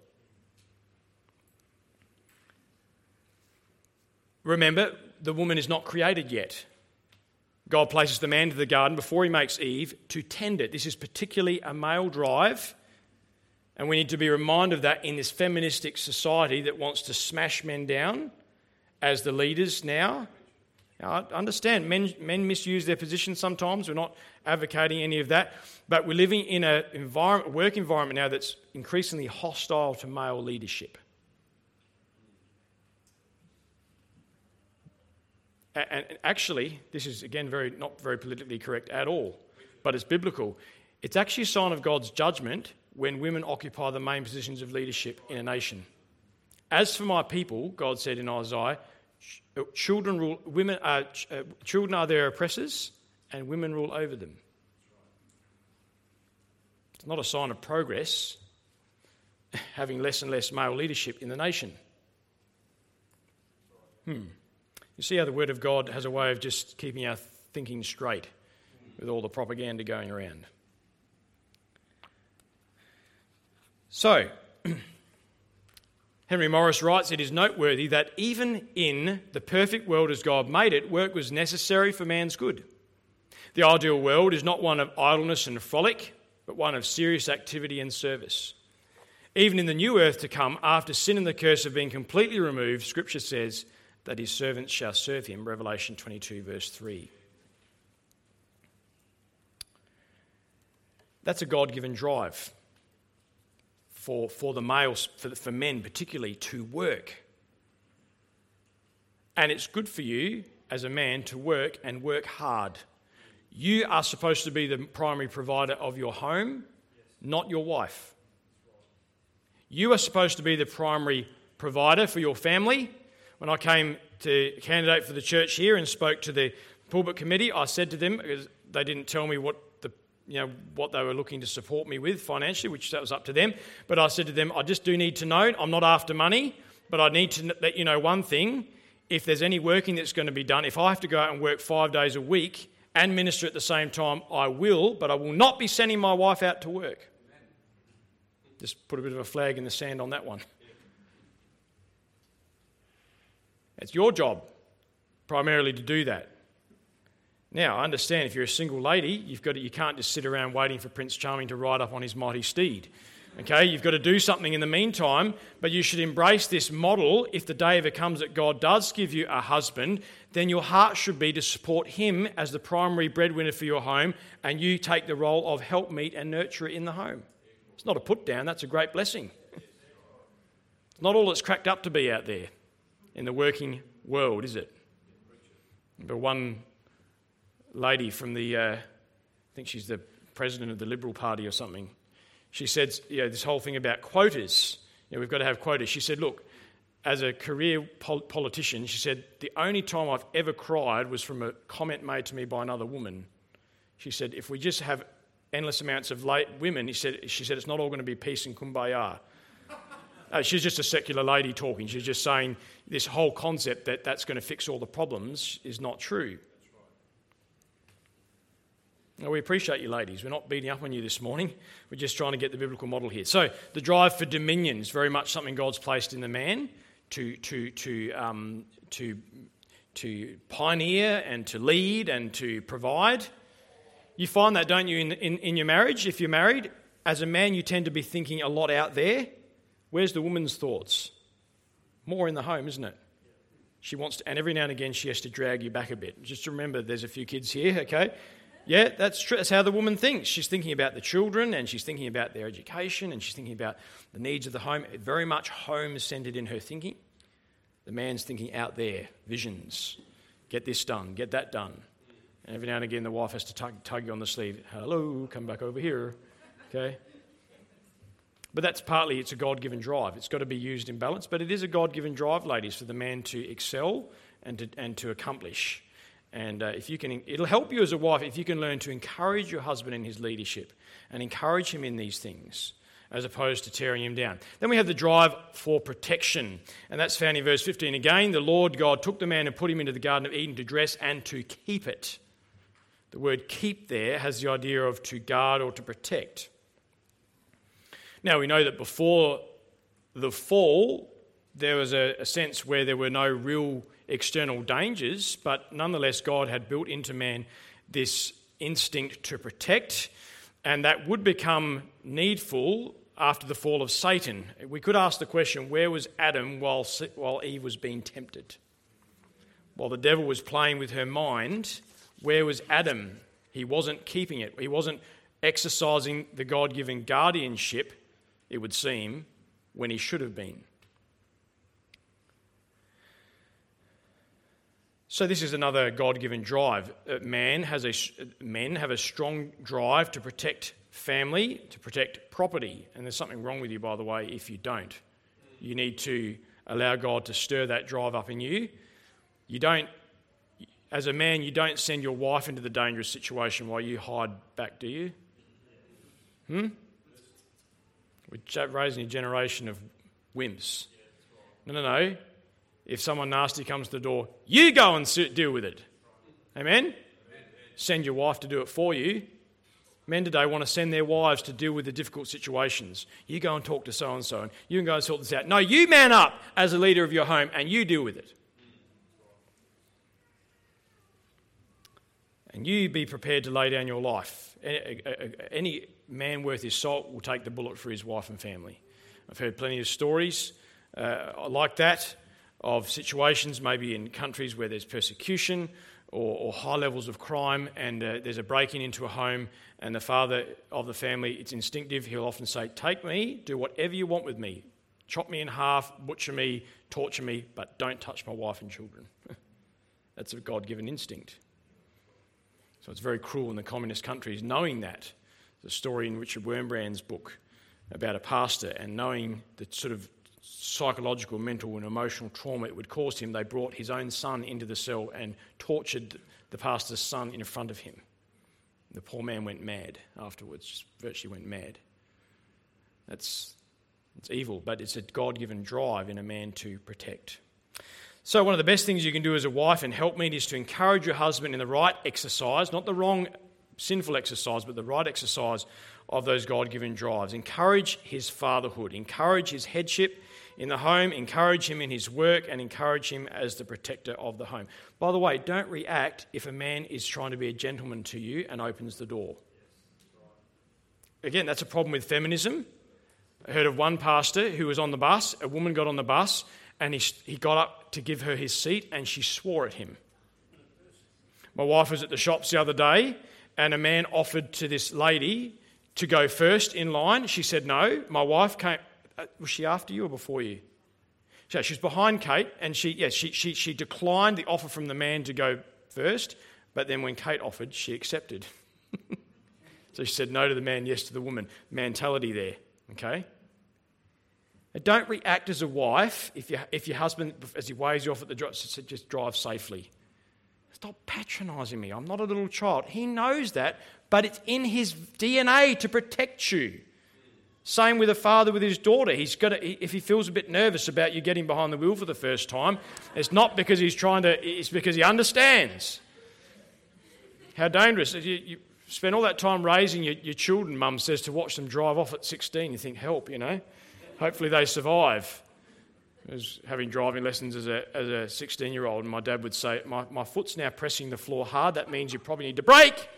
Remember, the woman is not created yet. God places the man into the garden before he makes Eve to tend it. This is particularly a male drive. And we need to be reminded of that in this feministic society that wants to smash men down as the leaders now. Now, I understand men misuse their position sometimes. We're not advocating any of that. But we're living in a work environment now that's increasingly hostile to male leadership. And actually, this is, again, not very politically correct at all, but it's biblical. It's actually a sign of God's judgment when women occupy the main positions of leadership in a nation. As for my people, God said in Isaiah, children are their oppressors and women rule over them. It's not a sign of progress, having less and less male leadership in the nation. You see how the Word of God has a way of just keeping our thinking straight with all the propaganda going around. So, Henry Morris writes, it is noteworthy that even in the perfect world as God made it, work was necessary for man's good. The ideal world is not one of idleness and frolic, but one of serious activity and service. Even in the new earth to come, after sin and the curse have been completely removed, Scripture says that his servants shall serve him, Revelation 22 verse 3. That's a God-given drive for the males, for men particularly, to work. And it's good for you as a man to work and work hard. You are supposed to be the primary provider of your home, not your wife. You are supposed to be the primary provider for your family. When I came to candidate for the church here and spoke to the pulpit committee, I said to them, because they didn't tell me what they were looking to support me with financially, which that was up to them. But I said to them, I just do need to know, I'm not after money, but I need to let you know one thing. If there's any working that's going to be done, if I have to go out and work 5 days a week and minister at the same time, I will, but I will not be sending my wife out to work. Just put a bit of a flag in the sand on that one. It's your job primarily to do that. Now, I understand if you're a single lady, you can't just sit around waiting for Prince Charming to ride up on his mighty steed. Okay, you've got to do something in the meantime, but you should embrace this model. If the day ever comes that God does give you a husband, then your heart should be to support him as the primary breadwinner for your home, and you take the role of helpmeet and nurturer in the home. It's not a put down, that's a great blessing. It's not all it's cracked up to be out there in the working world, is it? But one lady from I think she's the president of the Liberal Party or something, she said, this whole thing about quotas, we've got to have quotas. She said, look, as a career politician, she said, the only time I've ever cried was from a comment made to me by another woman. She said, if we just have endless amounts of women, she said, it's not all going to be peace and kumbaya. She's just a secular lady talking. She's just saying this whole concept that that's going to fix all the problems is not true. Now, we appreciate you ladies. We're not beating up on you this morning. We're just trying to get the biblical model here. So the drive for dominion is very much something God's placed in the man to pioneer and to lead and to provide. You find that, don't you, in your marriage? If you're married, as a man, you tend to be thinking a lot out there. Where's the woman's thoughts? More in the home, isn't it? She wants to, and every now and again she has to drag you back a bit. Just remember, there's a few kids here, okay? Yeah, that's true. That's how the woman thinks. She's thinking about the children, and she's thinking about their education, and she's thinking about the needs of the home. Very much home-centered in her thinking. The man's thinking out there, visions. Get this done, get that done. And every now and again the wife has to tug you on the sleeve. Hello, come back over here, okay? But that's partly, it's a God-given drive. It's got to be used in balance, but it is a God-given drive, ladies, for the man to excel and to accomplish. And if you can, it'll help you as a wife if you can learn to encourage your husband in his leadership and encourage him in these things, as opposed to tearing him down. Then we have the drive for protection, and that's found in verse 15 again. The Lord God took the man and put him into the Garden of Eden to dress and to keep it. The word keep there has the idea of to guard or to protect. Now, we know that before the fall, there was a sense where there were no real external dangers, but nonetheless, God had built into man this instinct to protect, and that would become needful after the fall of Satan. We could ask the question, where was Adam while Eve was being tempted? While the devil was playing with her mind, where was Adam? He wasn't keeping it. He wasn't exercising the God-given guardianship, it would seem, when he should have been. So this is another God-given drive. Men have a strong drive to protect family, to protect property. And there's something wrong with you, by the way, if you don't. You need to allow God to stir that drive up in you. As a man, you don't send your wife into the dangerous situation while you hide back, do you? We're raising a generation of wimps. No. If someone nasty comes to the door, you go and deal with it. Amen? Send your wife to do it for you. Men today want to send their wives to deal with the difficult situations. You go and talk to so-and-so, and you can go and sort this out. No, you man up as a leader of your home, and you deal with it. And you be prepared to lay down your life. Any man worth his salt will take the bullet for his wife and family. I've heard plenty of stories like that, of situations maybe in countries where there's persecution or high levels of crime, and there's a break-in into a home, and the father of the family, it's instinctive, he'll often say, take me, do whatever you want with me. Chop me in half, butcher me, torture me, but don't touch my wife and children. That's a God-given instinct. So it's very cruel in the communist countries, knowing that. The story in Richard Wurmbrand's book about a pastor, and knowing the sort of psychological, mental and emotional trauma it would cause him, they brought his own son into the cell and tortured the pastor's son in front of him. The poor man went mad afterwards, just virtually went mad. It's evil, but it's a God-given drive in a man to protect. So one of the best things you can do as a wife and helpmeet is to encourage your husband in the right exercise, not the wrong sinful exercise, but the right exercise of those God-given drives. Encourage his fatherhood, encourage his headship in the home, encourage him in his work, and encourage him as the protector of the home. By the way, don't react if a man is trying to be a gentleman to you and opens the door. Again, that's a problem with feminism. I heard of one pastor who was on the bus, a woman got on the bus, and he got up to give her his seat, and she swore at him. My wife was at the shops the other day, and a man offered to this lady to go first in line. She said no. My wife came. Was she after you or before you? So she was behind Kate, and she declined the offer from the man to go first, but then when Kate offered, she accepted. So she said no to the man, yes to the woman. Mentality there, okay? And don't react as a wife if your husband, as he waves you off at the drive, just drive safely. Stop patronising me. I'm not a little child. He knows that, but it's in his DNA to protect you. Same with a father with his daughter. If he feels a bit nervous about you getting behind the wheel for the first time, it's not because it's because he understands how dangerous. You spend all that time raising your children, Mum says, to watch them drive off at 16. You think, help, Hopefully they survive. I was having driving lessons as a 16-year-old, and my dad would say, my foot's now pressing the floor hard. That means you probably need to brake.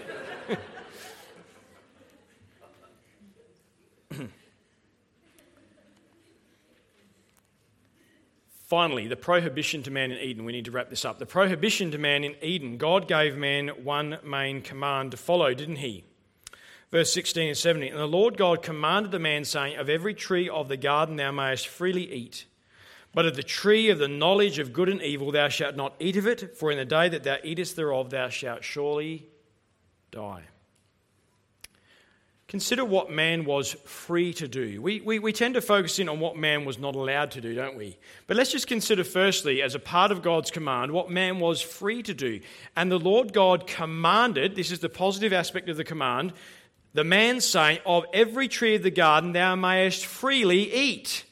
Finally, the prohibition to man in Eden. We need to wrap this up. The prohibition to man in Eden. God gave man one main command to follow, didn't he? Verse 16 and 17. And the Lord God commanded the man, saying, of every tree of the garden thou mayest freely eat, but of the tree of the knowledge of good and evil thou shalt not eat of it, for in the day that thou eatest thereof thou shalt surely die. Consider what man was free to do. We tend to focus in on what man was not allowed to do, don't we? But let's just consider firstly, as a part of God's command, what man was free to do. And the Lord God commanded, this is the positive aspect of the command, the man saying, of every tree of the garden thou mayest freely eat.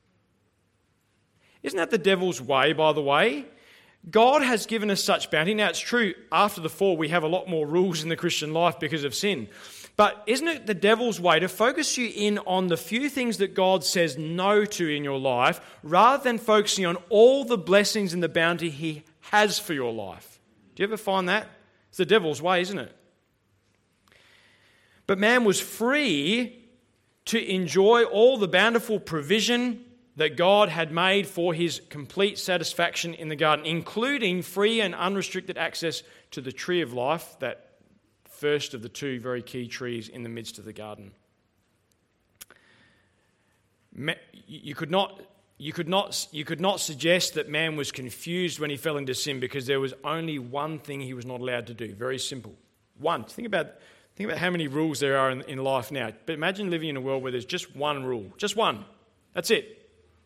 Isn't that the devil's way, by the way? God has given us such bounty. Now, it's true, after the fall, we have a lot more rules in the Christian life because of sin. But isn't it the devil's way to focus you in on the few things that God says no to in your life, rather than focusing on all the blessings and the bounty he has for your life? Do you ever find that? It's the devil's way, isn't it? But man was free to enjoy all the bountiful provision that God had made for his complete satisfaction in the garden, including free and unrestricted access to the tree of life, that first of the two very key trees in the midst of the garden. You could not suggest that man was confused when he fell into sin, because there was only one thing he was not allowed to do. Very simple. One. Think about how many rules there are in life now. But imagine living in a world where there's just one rule. Just one. That's it.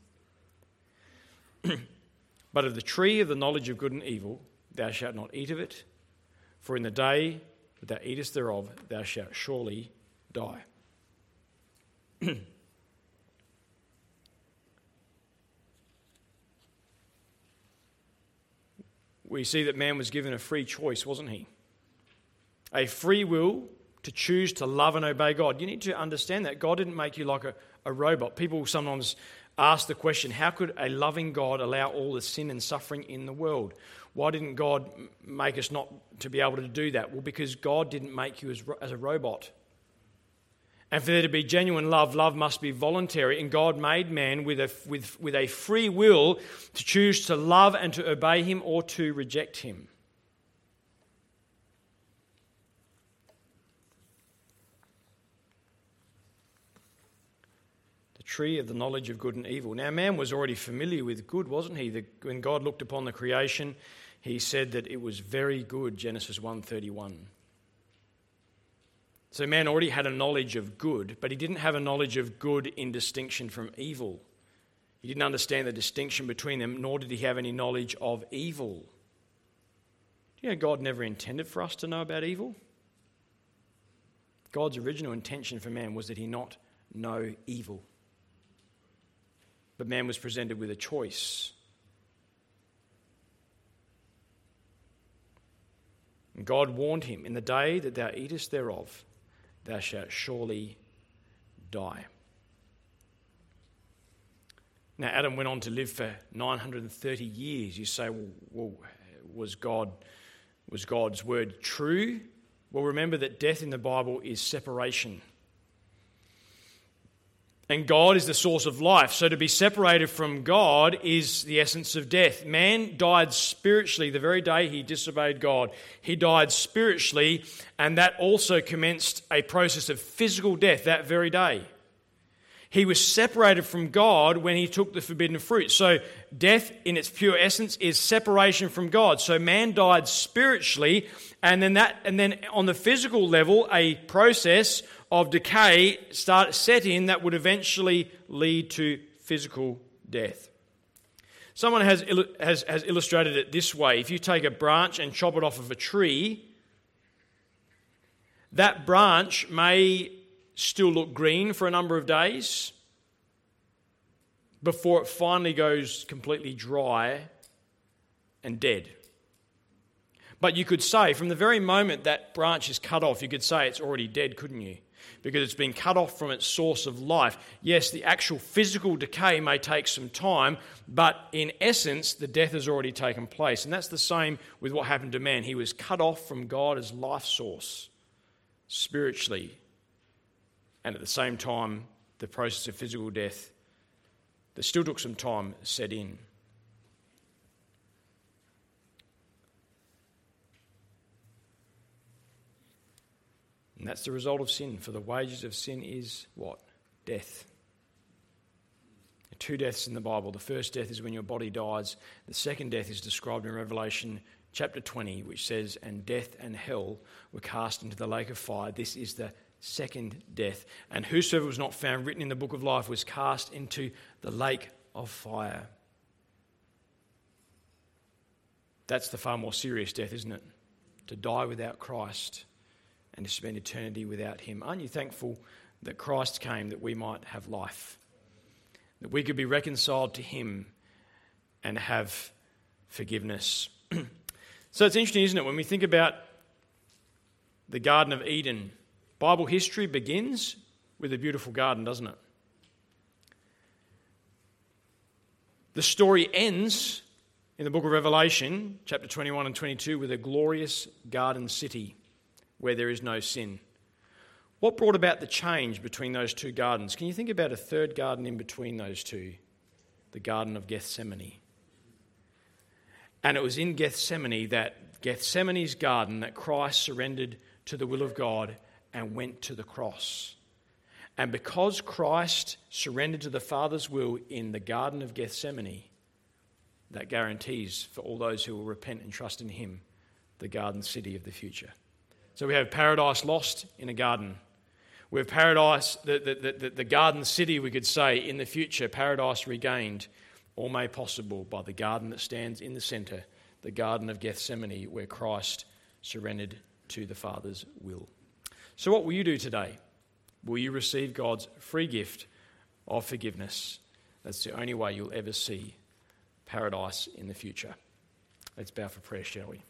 But of the tree of the knowledge of good and evil, thou shalt not eat of it, for in the day that thou eatest thereof, thou shalt surely die. We see that man was given a free choice, wasn't he? A free will to choose to love and obey God. You need to understand that God didn't make you like a robot. People sometimes ask the question, how could a loving God allow all the sin and suffering in the world? Why didn't God make us not to be able to do that? Well, because God didn't make you as a robot. And for there to be genuine love, love must be voluntary. And God made man with a free will to choose to love and to obey him or to reject him. Tree of the knowledge of good and evil. Now, man was already familiar with good, wasn't he? When God looked upon the creation, he said that it was very good, Genesis 1:31. So man already had a knowledge of good, but he didn't have a knowledge of good in distinction from evil. He didn't understand the distinction between them, nor did he have any knowledge of evil. Do you know God never intended for us to know about evil? God's original intention for man was that he not know evil. But man was presented with a choice. And God warned him, in the day that thou eatest thereof, thou shalt surely die. Now, Adam went on to live for 930 years. You say, well, was God's word true? Well, remember that death in the Bible is separation. And God is the source of life. So to be separated from God is the essence of death. Man died spiritually the very day he disobeyed God. He died spiritually, and that also commenced a process of physical death that very day. He was separated from God when he took the forbidden fruit. So death in its pure essence is separation from God. So man died spiritually, and then on the physical level, a process of decay set in that would eventually lead to physical death. Someone has illustrated it this way. If you take a branch and chop it off of a tree, That branch may still look green for a number of days before it finally goes completely dry and dead. But you could say, from the very moment that branch is cut off, you could say it's already dead, couldn't you? Because it's been cut off from its source of life. Yes, the actual physical decay may take some time, but in essence, the death has already taken place. And that's the same with what happened to man. He was cut off from God as life source, spiritually. And at the same time, the process of physical death that still took some time set in. And that's the result of sin. For the wages of sin is what? Death. There are two deaths in the Bible. The first death is when your body dies. The second death is described in Revelation chapter 20, which says, "And death and hell were cast into the lake of fire." This is the second death. "And whosoever was not found written in the book of life was cast into the lake of fire." That's the far more serious death, isn't it? To die without Christ and to spend eternity without him. Aren't you thankful that Christ came that we might have life? That we could be reconciled to him and have forgiveness. So it's interesting, isn't it, when we think about the Garden of Eden. Bible history begins with a beautiful garden, doesn't it? The story ends in the book of Revelation, chapter 21 and 22, with a glorious garden city where there is no sin. What brought about the change between those two gardens? Can you think about a third garden in between those two? The Garden of Gethsemane. And it was in Gethsemane's garden, that Christ surrendered to the will of God and went to the cross. And because Christ surrendered to the Father's will in the Garden of Gethsemane, that guarantees for all those who will repent and trust in him, the garden city of the future. So we have paradise lost in a garden. We have paradise, the garden city, we could say, in the future, paradise regained, all made possible by the garden that stands in the centre, the Garden of Gethsemane, where Christ surrendered to the Father's will. So what will you do today? Will you receive God's free gift of forgiveness? That's the only way you'll ever see paradise in the future. Let's bow for prayer, shall we?